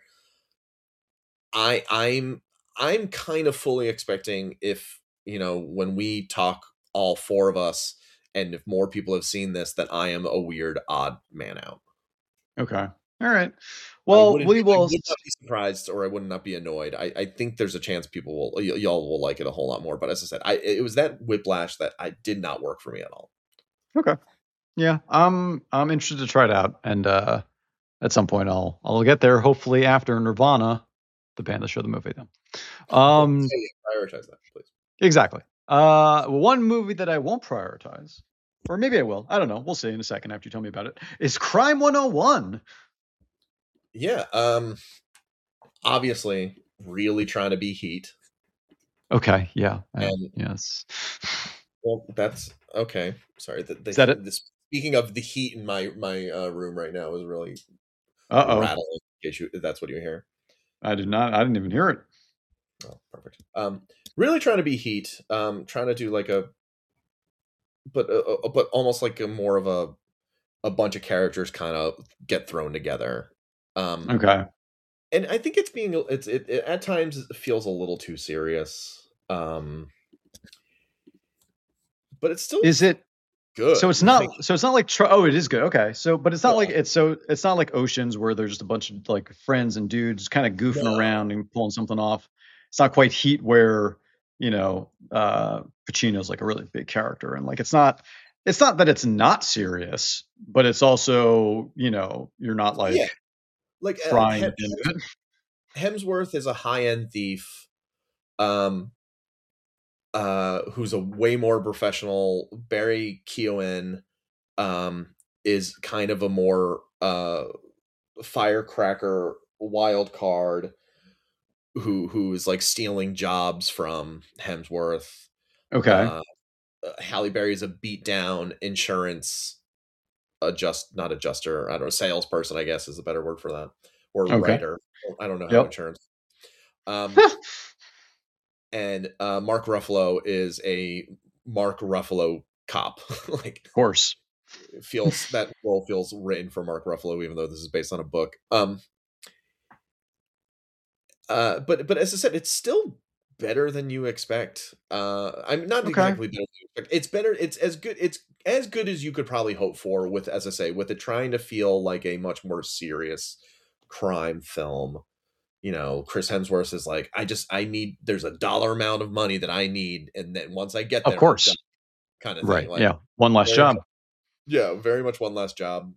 I'm kind of fully expecting if when we talk, all four of us, and if more people have seen this, that I am a weird odd man out. Okay. All right. Well, we will. I would not be surprised, or I would not be annoyed. I think there's a chance people y'all will like it a whole lot more. But as I said, it was that whiplash that I did not work for me at all. Okay. Yeah, I'm interested to try it out, and at some point I'll get there. Hopefully after Nirvana, the band that showed the movie. Then, prioritize that, please. Exactly. One movie that I won't prioritize, or maybe I will. I don't know. We'll see in a second after you tell me about it. Is Crime 101. Yeah. Obviously, really trying to be Heat. Okay. Yeah. And yes. Well, that's okay. Sorry. Is that it? Speaking of the heat in my room right now is really rattling. In case that's what you hear. I didn't even hear it. Oh, perfect. Really trying to be Heat. Trying to do like but almost like a more of a bunch of characters kind of get thrown together. Okay. And I think it at times it feels a little too serious. But it's still good. So it's not like it is good. Okay. So but it's not like it's not like Oceans where there's just a bunch of like friends and dudes kind of goofing around and pulling something off. It's not quite Heat where Pacino's like a really big character, and like it's not that it's not serious, but it's also you're not like frying Hemsworth is a high-end thief who's a way more professional. Barry Keoghan is kind of a more firecracker wild card who is like stealing jobs from Hemsworth. Okay. Halle Berry is a beat down insurance not adjuster, I don't know, salesperson, I guess is a better word for that, or writer. I don't know how insurance. And Mark Ruffalo is a Mark Ruffalo cop. Like, of course, that role feels written for Mark Ruffalo, even though this is based on a book. But as I said, it's still better than you expect. I'm not exactly better than you expect. It's better. It's as good. It's as good as you could probably hope for. With, as I say, with it trying to feel like a much more serious crime film. Chris Hemsworth is like, there's a dollar amount of money that I need, and then once I get there, of course, kind of thing. Right? Like, yeah, one last job. Yeah, very much one last job.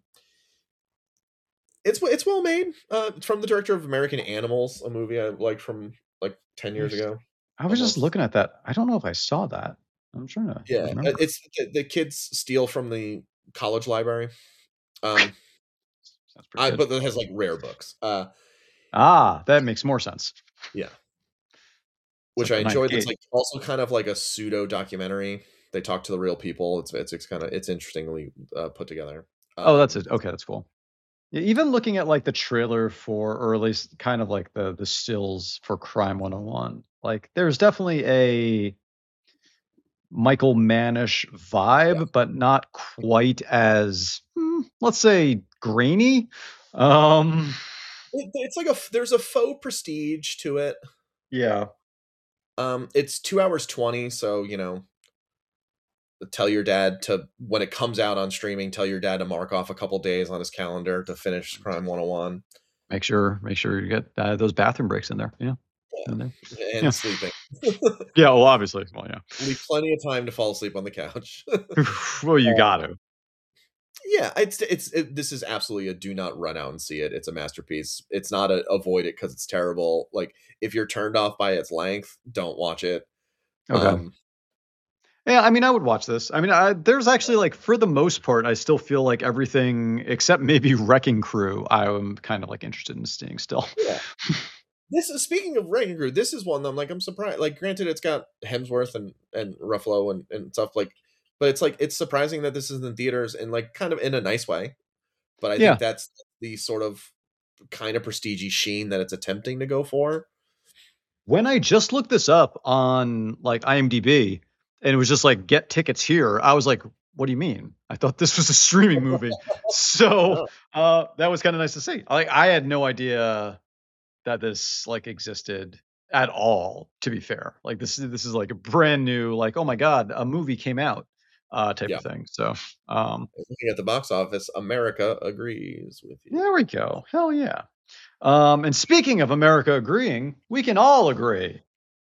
It's well made. It's from the director of American Animals, a movie I liked from like 10 years ago. I was just looking at that. I don't know if I saw that. I'm trying to. Yeah, remember. It's the kids steal from the college library. Sounds pretty good. But that has like rare books. That makes more sense. Yeah. Which like I the enjoyed. 90 It's like also kind of like a pseudo documentary. They talk to the real people. It's interestingly put together. That's it. Okay, that's cool. Yeah, even looking at like the trailer for, or at least kind of like the stills for Crime 101, like there's definitely a Michael Mannish Yeah. vibe, but not quite as, let's say, grainy. Um, It's like there's a faux prestige to it. yeah. It's 2 hours 20, so tell your dad to, when it comes out on streaming, tell your dad to mark off a couple days on his calendar to finish Crime 101. Make sure you get those bathroom breaks in there. Yeah. And sleeping. Yeah, well, obviously. Well, yeah. Leave plenty of time to fall asleep on the couch. Well, you got to. Yeah, this is absolutely a do not run out and see it. It's a masterpiece. It's not a avoid it because it's terrible. Like, if you're turned off by its length, don't watch it. Okay. Yeah, I mean, I would watch this. I mean, there's actually, like, for the most part, I still feel like everything except maybe Wrecking Crew, I'm kind of like interested in seeing still. Yeah. This is, speaking of Wrecking Crew, this is one that I'm surprised. Like, granted, it's got Hemsworth and Ruffalo and stuff, like, but it's like, it's surprising that this is in theaters and like kind of in a nice way. But I think that's the sort of kind of prestige sheen that it's attempting to go for. When I just looked this up on like IMDb and it was just like get tickets here, I was like, what do you mean? I thought this was a streaming movie. So that was kind of nice to see. Like, I had no idea that this like existed at all, to be fair. Like, this is like a brand new, like, oh my God, a movie came out type of thing. So looking at the box office, America agrees with you. there we go. Hell yeah. And speaking of America agreeing, we can all agree.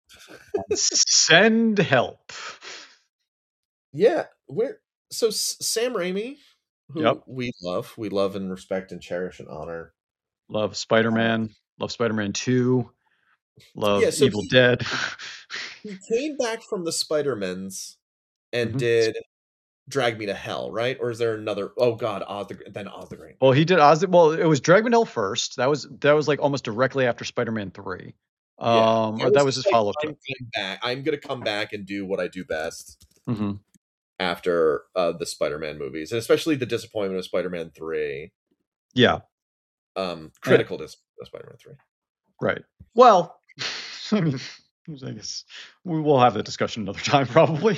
Send help. Yeah, Sam Raimi, who we love and respect and cherish and honor. Love Spider-Man. Love Spider-Man 2. Love Evil Dead. He came back from the Spider-Mans and did Drag Me to Hell, right? Or is there another? Oh God, Oz the Great. Well, he did Oz. Well, it was Drag Me to Hell first. That was like almost directly after Spider-Man 3. Or that was his follow-up. I'm gonna come back and do what I do best after the Spider-Man movies, and especially the disappointment of Spider-Man 3. Yeah. Critical to Spider-Man 3. Right. Well, I mean, I guess we will have that discussion another time, probably.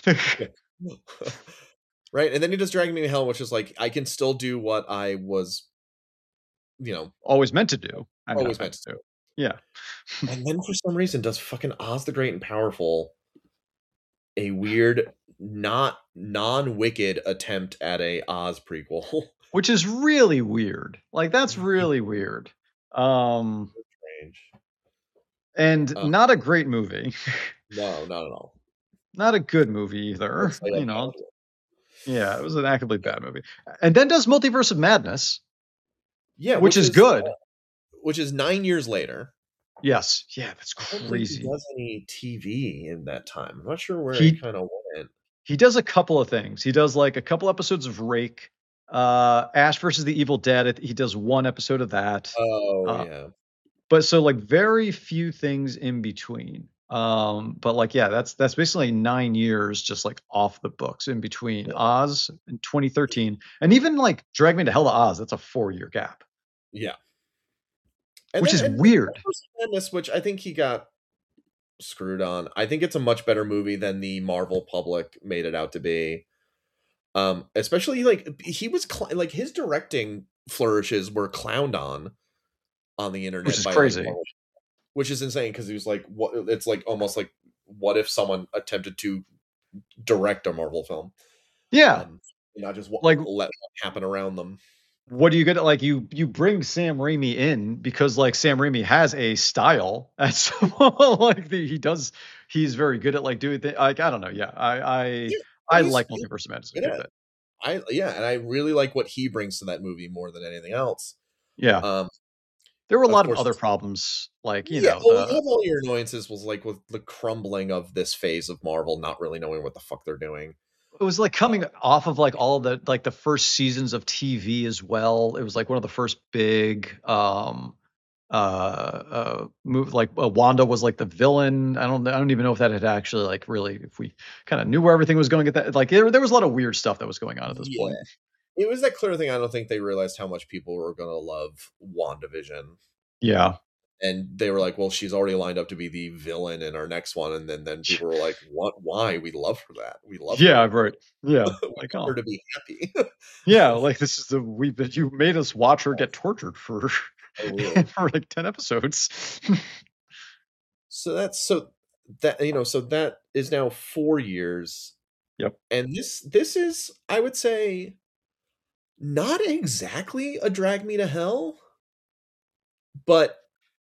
Right, and then he does Drag Me to Hell, which is like, I can still do what I was, always meant to do. Always meant to do. Yeah. And then for some reason does fucking Oz the Great and Powerful, a weird, not non-Wicked attempt at a Oz prequel. Which is really weird. Like, that's really weird. Strange. And not a great movie. No, not at all. Not a good movie either. Yeah, it was an actively bad movie. And then does Multiverse of Madness. Yeah, which is good. Which is 9 years later. Yes. Yeah, that's crazy. I don't think he does any TV in that time. I'm not sure where he kind of went. He does a couple of things. He does like a couple episodes of Rake, Ash versus the Evil Dead. He does one episode of that. Oh, yeah. But so like very few things in between. But like, yeah, that's basically 9 years just like off the books in between Oz in 2013 and even like Drag Me to Hell to Oz. That's a 4-year gap. Yeah. Which is weird. Madness, which I think he got screwed on. I think it's a much better movie than the Marvel public made it out to be. Especially like he was like his directing flourishes were clowned on the internet, which is crazy. Like, which is insane because he was like, what? It's like almost like, what if someone attempted to direct a Marvel film? Yeah, not just like let it happen around them. What do you get? Like you bring Sam Raimi in because like Sam Raimi has a style. That's like he's very good at like doing things. Like, I don't know. Yeah, I like Multiverse of Madness a bit. And I really like what he brings to that movie more than anything else. Yeah. There were a lot of other problems, like you know. All your annoyances was like with the crumbling of this phase of Marvel, not really knowing what the fuck they're doing. it was like coming off of like all the like the first seasons of TV as well. It was like one of the first big move like Wanda was like the villain. I don't even know if that had actually like really if we kind of knew where everything was going at that like there was a lot of weird stuff that was going on at this Yeah. point. It was that clear thing. I don't think they realized how much people were going to love WandaVision. Yeah. And they were like, well, she's already lined up to be the villain in our next one. And then people were like, what? Why? We love her that. We love Yeah, her. right. Yeah. We Like, want her oh. to be happy. Yeah, like this is you made us watch her get tortured for Oh, really? for like 10 episodes. So that is now 4 years. Yep. And this is, I would say, not exactly a Drag Me to Hell, but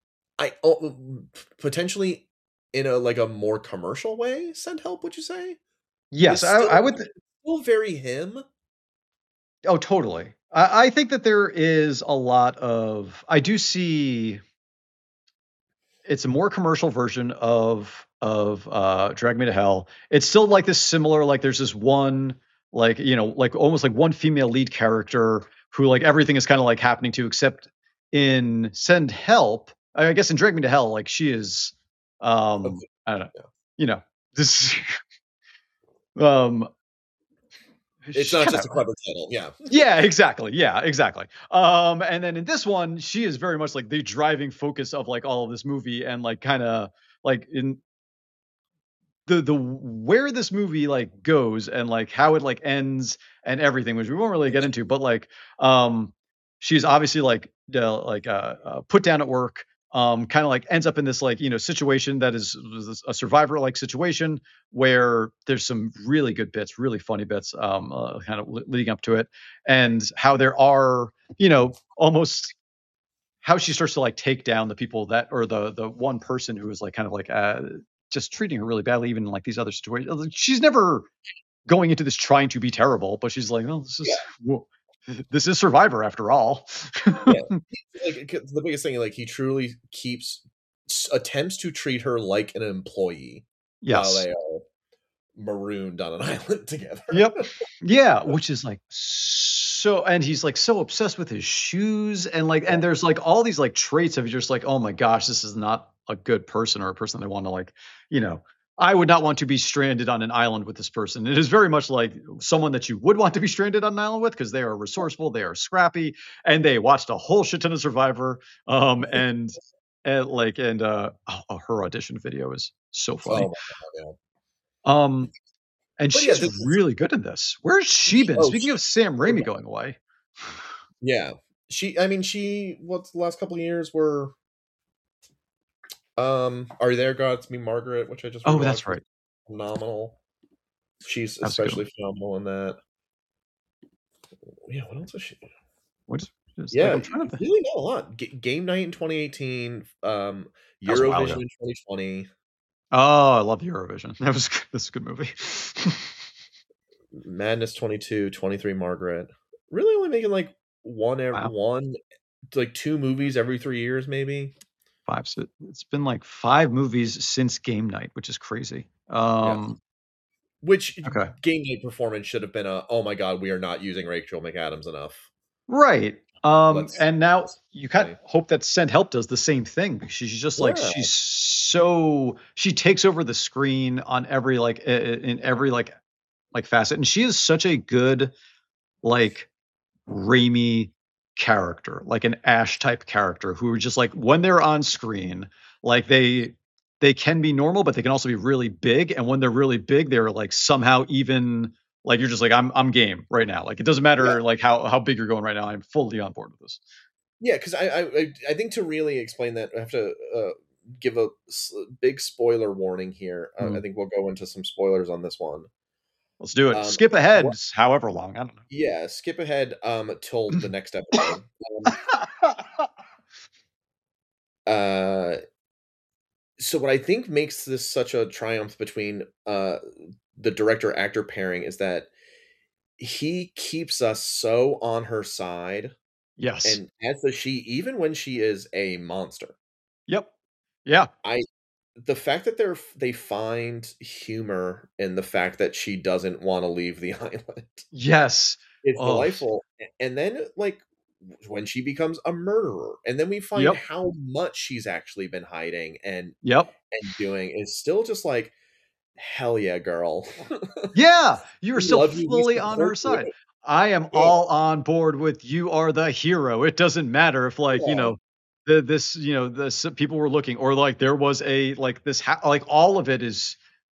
potentially in a more commercial way send help, would you say? Yes, It's still, I would still very him. oh, totally. I think that there is a lot of I do see it's a more commercial version of Drag Me to Hell. It's still like this similar like there's this one like like almost like one female lead character who like everything is kind of like happening to except in Send Help. I guess in Drag Me to Hell like she is Okay. I don't know. Yeah. This um It's not just a clever title. Yeah. yeah, exactly. Yeah, exactly. And then in this one, she is very much like the driving focus of like all of this movie and like kind of like in the where this movie like goes and like how it like ends and everything, which we won't really get into, but like she's obviously like put down at work, kind of like ends up in this like situation that is a survivor like situation where there's some really good bits, really funny bits, kind of leading up to it, and how there are almost how she starts to like take down the people that or the one person who is like kind of like just treating her really badly, even in like these other situations. Like, she's never going into this trying to be terrible, but she's like, oh, this is Survivor after all. Yeah. Like the biggest thing, like he truly attempts to treat her like an employee while Yes. they are marooned on an island together. Yep. Yeah, which is like so, and he's like so obsessed with his shoes, and like, and there's like all these like traits of just like, oh my gosh, this is not a good person or a person I want to like, I would not want to be stranded on an island with this person. It is very much like someone that you would want to be stranded on an island with because they are resourceful, they are scrappy, and they watched a whole shit ton of Survivor. Her audition video is so funny. Oh my God, yeah. And But yeah, she's really good in this. Where's she been? Oh, Speaking of Sam Raimi going away. Yeah. What's the last couple of years were Are You There, God? It's Me, Margaret, which I just Oh, that's right. Phenomenal. She's That's good. especially phenomenal in that. Yeah, what else was she? Yeah, I'm trying to think. Really not a lot. Game Night in 2018, Eurovision in 2020. Oh, I love Eurovision. That's a good movie. Madness 22, 23 Margaret. Really only making like like 2 movies every 3 years, maybe. 5. So it's been like 5 movies since Game Night, which is crazy. Which Game Night performance should have been oh my God, we are not using Rachel McAdams enough. Right. And now you kind of hope that Send Help does the same thing. She's just like she takes over the screen on every like in every like facet, and she is such a good like Raimi character, like an Ash type character who are just like when they're on screen, like they can be normal, but they can also be really big. And when they're really big, they're like somehow even like you're just like I'm game right now. Like it doesn't matter like how big you're going right now. I'm fully on board with this. Yeah, because I think to really explain that, I have to give a big spoiler warning here. I think we'll go into some spoilers on this one. Let's do it. Skip ahead, however long. I don't know. Yeah, skip ahead till the next episode. So what I think makes this such a triumph between the director-actor pairing is that he keeps us so on her side. Yes. And as does she, even when she is a monster. Yep. Yeah. the fact that they find humor in the fact that she doesn't want to leave the island Yes. is Oh, delightful. And then like when she becomes a murderer, and then we find yep. how much she's actually been hiding Yep. and doing is still just like, hell yeah, girl. Yeah, you are We still love you, we fully on her support side. you. I am Yeah, all on board with you are the hero. It doesn't matter if like, yeah. this, this people were looking or like there was a like this like all of it is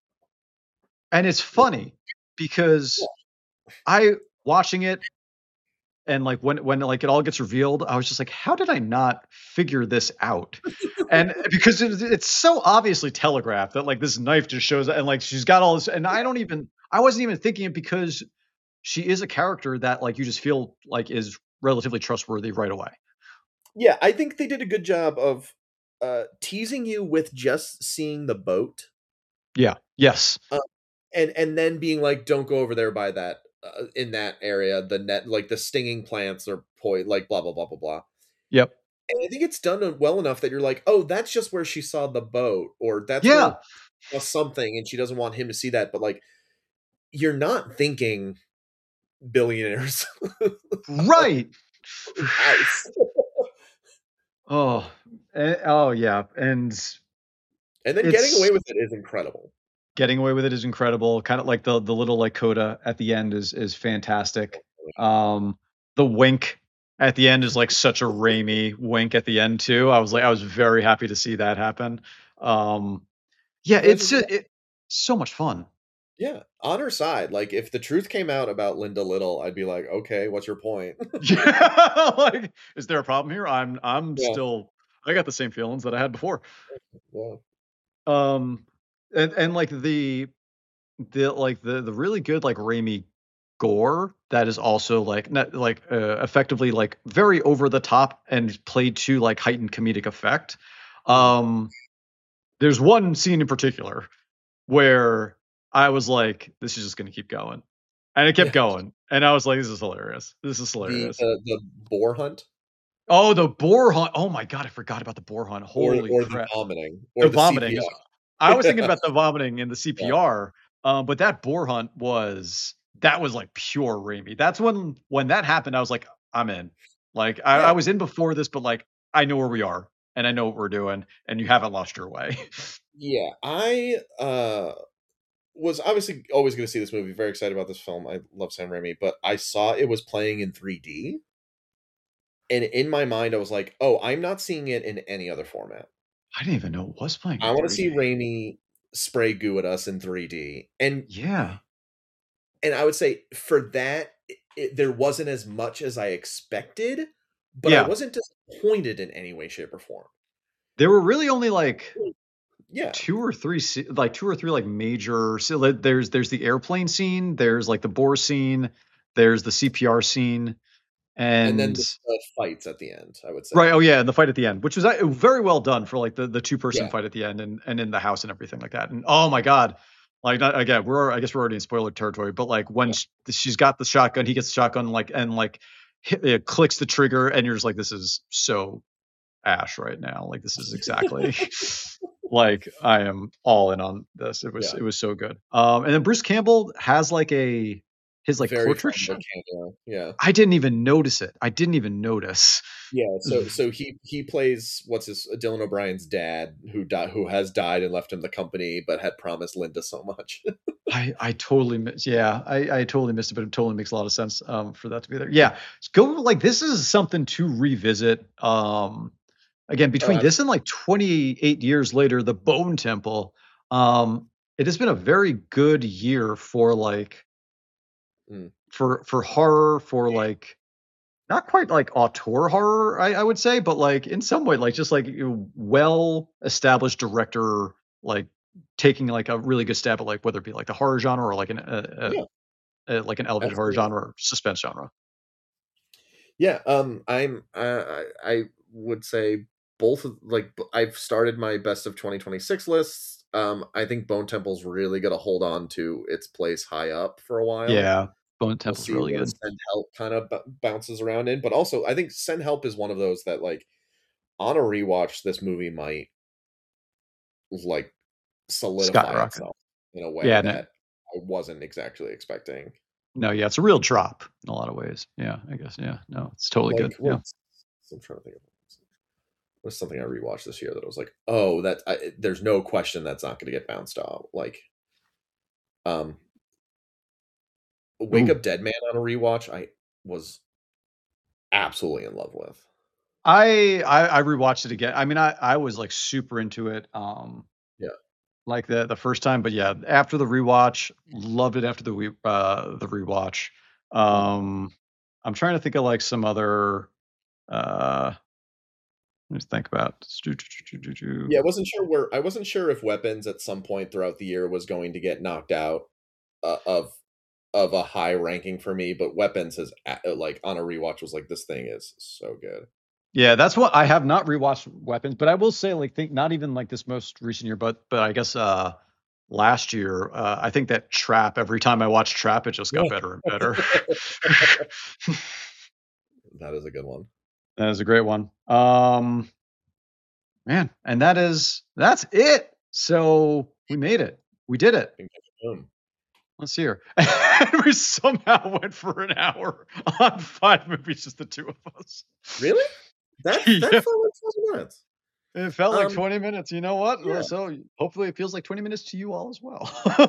and it's funny because I watching it and like when like it all gets revealed, I was just like, how did I not figure this out? And because it's so obviously telegraphed that like this knife just shows and like she's got all this, and I wasn't even thinking it because she is a character that like you just feel like is relatively trustworthy right away. Yeah, I think they did a good job of teasing you with just seeing the boat, Yeah. Yes. uh, and then being like, "Don't go over there by that in that area. The net, like the stinging plants are like blah blah blah blah blah." Yep. And I think it's done well enough that you're like, "Oh, that's just where she saw the boat, or that's Yeah. where something, and she doesn't want him to see that." But like, you're not thinking billionaires Right. house, Oh. Oh yeah. And and then getting it's away with it is incredible. getting away with it is incredible. Kind of like the little like coda at the end is fantastic. The wink at the end is like such a Raimi wink at the end too. I was very happy to see that happen. Um, yeah, Well, it's it's so much fun. yeah, on her side. Like, if the truth came out about Linda Little, I'd be like, "Okay, what's your point?" Yeah, like, is there a problem here? I'm Yeah, still I got the same feelings that I had before. yeah, Um, and like the really good like Raimi gore that is also like not like effectively like very over the top and played to like heightened comedic effect. mhm, Um, there's one scene in particular where I was like, this is just gonna keep going. And it kept yeah. going. And I was like, this is hilarious. This is The hilarious. the the boar hunt Oh, the boar hunt. Oh my god, I forgot about the boar hunt. Holy or the crap. vomiting The or the vomiting is I was thinking CPR. about the vomiting in the Yeah, CPR, but that boar hunt that was like pure Raimi. That's when that happened, I was like, I'm in. Like I yeah, was in before this, but like I know where we are and I know what we're doing, and you haven't lost your way. yeah. I was obviously always going to see this movie. Very excited about this film. I love Sam Raimi, but I saw it was playing in 3D, and in my mind, I was like, "Oh, I'm not seeing it in any other format. I didn't even know it was playing I in want to see 3D. Raimi spray goo at us in 3D." Yeah. And I would say for that, there wasn't as much as I expected, but I Yeah. wasn't disappointed in any way, shape, or form. There were really only like Yeah, 2 or 3 like major like, there's the airplane scene, there's like the boar scene, there's the CPR scene, and then and the fights at the end, I would right. say. Oh yeah, and the fight at the end, which was very well done for like the two-person Yeah, fight at the end and in the house and everything like that. And oh my god, like not, again, I guess we're already in spoiler territory, but like when yeah. she's got the shotgun, he gets the shotgun like and like it clicks the trigger, and you're just like, this is so Ash right now. Like this is exactly like I am all in on this. Yeah. It was so good. And then Bruce Campbell has like his like Very fun portrait shot. book cameo. Yeah. I didn't even notice it. I didn't even notice. Yeah, so he plays what's his Dylan O'Brien's dad who has died and left him the company but had promised Linda so much. I totally miss. Yeah, I totally missed it, but it totally makes a lot of sense for that to be there. Yeah, go like this is something to revisit. Again, Oh, between this and absolutely. like 28 years later, the Bone Temple. It has been a very good year for like Mm. for horror, for like not quite like auteur horror, I would say, but like in some way, like just like well established director, like taking like a really good stab at like whether it be like the horror genre or like Yeah, like an elevated horror absolutely. genre or suspense genre. Yeah, I would say both of like I've started my best of 2026 lists. I think Bone Temple's really gonna hold on to its place high up for a while. Yeah, Bone We'll Temple's see really where good. Send Help kind of bounces around in, but also I think Send Help is one of those that like on a rewatch this movie might like solidify Skyrocket. itself in a way Yeah, that I wasn't exactly expecting. no, yeah, it's a real drop in a lot of ways. Yeah, I guess. Yeah, no, it's totally good. Yeah. I'm trying to think of what's something I rewatched this year that I was like, oh, there's no question that's not going to get bounced off. Like, Wake Up Dead Man on a rewatch, I was absolutely in love with. I rewatched it again. I mean, I was like super into it. Yeah. Like the first time, but yeah, after the rewatch, loved it after the rewatch. I'm trying to think of like some other. Let's think about. Yeah, I wasn't sure if Weapons at some point throughout the year was going to get knocked out of a high ranking for me, but Weapons has like on a rewatch was like, this thing is so good. Yeah, that's what I have not rewatched Weapons, but I will say, like, think not even like this most recent year, but I guess last year, I think that Trap. Every time I watched Trap, it just got better and better. That is a good one. That is a great one. Man, and that's it. So we made it. We did it. Let's see here. We somehow went for an hour on 5 movies, just the two of us. Really? That felt like 20 minutes. It felt like 20 minutes. You know what? Yeah. So hopefully it feels like 20 minutes to you all as well.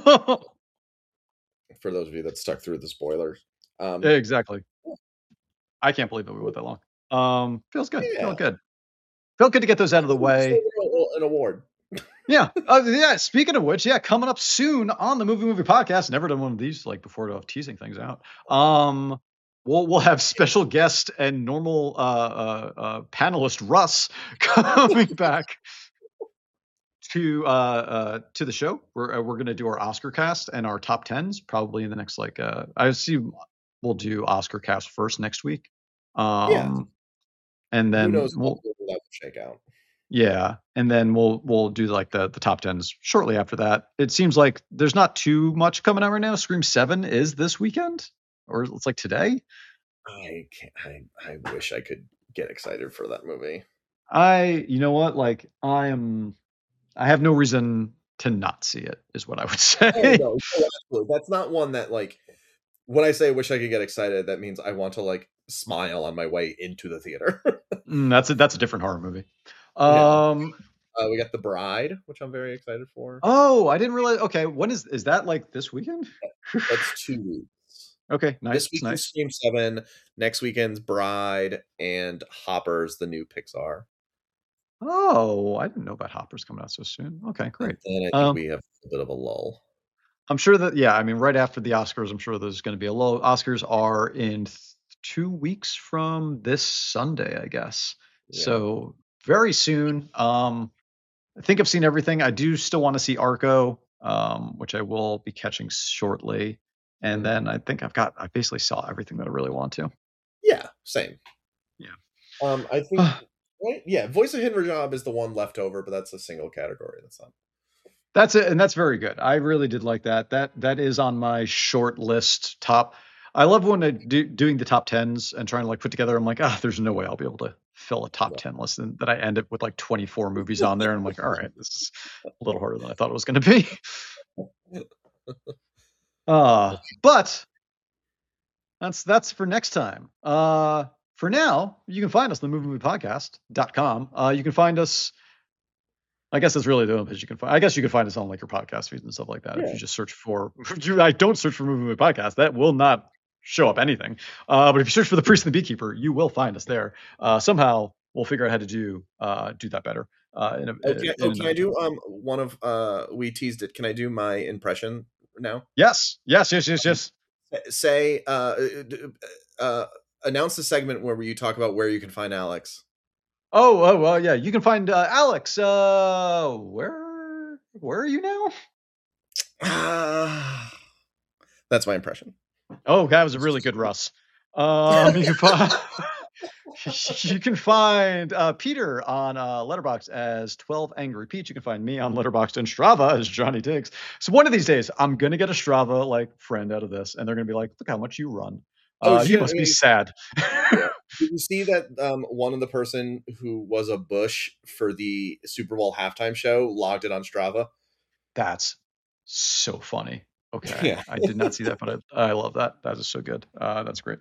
For those of you that stuck through the spoilers. Exactly. I can't believe that we went that long. Feels good. Yeah. Felt good. Felt good to get those out of the way. An award. Yeah. Yeah. Speaking of which, yeah, coming up soon on the Movie Podcast. Never done one of these like before, of teasing things out. We'll have special guest and normal panelist Russ coming back to the show. We're going to do our Oscar cast and our top 10s probably in the next I assume we'll do Oscar cast first next week. And then who knows we'll shake out. Yeah, and then we'll do like the top 10s shortly after that. It seems like there's not too much coming out right now. Scream 7 is this weekend, or it's like today. I wish I could get excited for that movie. You know what? Like I have no reason to not see it, is what I would say. Oh, no, that's not one that like when I say wish I could get excited, that means I want to like smile on my way into the theater. That's a different horror movie. We got The Bride, which I'm very excited for. Oh, I didn't realize. Okay, when is that like this weekend? That's 2 weeks. Okay, nice. This weekend's nice. Scream 7, next weekend's Bride, and Hoppers, the new Pixar. Oh, I didn't know about Hoppers coming out so soon. Okay, great. And I think we have a bit of a lull. I'm sure that, yeah, I mean, right after the Oscars, I'm sure there's going to be a lull. Oscars are in 2 weeks from this Sunday, I guess. Yeah. So very soon. I think I've seen everything. I do still want to see Arco, which I will be catching shortly. And then I think I basically saw everything that I really want to. Yeah, same. Yeah. I think, right? Yeah, Voice of Henry Job is the one left over, but that's a single category. That's it, and that's very good. I really did like that. That is on my short list top. I love when I doing the top 10s and trying to like put together. I'm like, there's no way I'll be able to fill a top 10 list, and that I end up with like 24 movies on there. And I'm like, all right, this is a little harder than I thought it was going to be. But that's for next time. For now, you can find us on the moviemoviepodcast.com. You can find us. I guess that's really the only place you can find. I guess you can find us on like your podcast feeds and stuff like that. Yeah. If you just search for, I don't search for Movie Movie Podcast. That will not show up anything. But if you search for The Priest and the Beekeeper, you will find us there. Somehow we'll figure out how to do that better. Can I do one of we teased it? Can I do my impression now? Yes. Say announce the segment where you talk about where you can find Alex. Oh, well, yeah. You can find Alex. Where are you now? That's my impression. Oh, that was a really good Russ. You can find Peter on Letterboxd as 12 Angry Pete. You can find me on Letterboxd and Strava as Johnny Diggs. So one of these days, I'm gonna get a Strava like friend out of this, and they're gonna be like, "Look how much you run." You must be sad. Did you see that one of the person who was a Bush for the Super Bowl halftime show logged it on Strava? That's so funny. Okay. Yeah. I did not see that, but I love that. That is so good. That's great.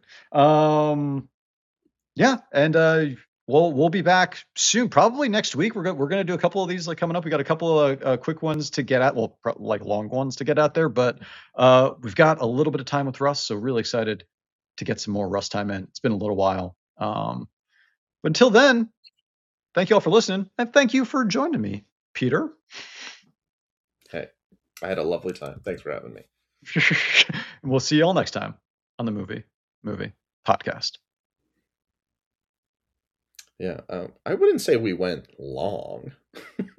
Yeah, and we'll be back soon. Probably next week. We're gonna do a couple of these like coming up. We got a couple of quick ones to get at. Well, like long ones to get out there, but we've got a little bit of time with Rust, so really excited to get some more Rust time in. It's been a little while. But until then, thank you all for listening, and thank you for joining me, Peter. Hey, I had a lovely time. Thanks for having me. We'll see you all next time on the movie podcast. Yeah, I wouldn't say we went long.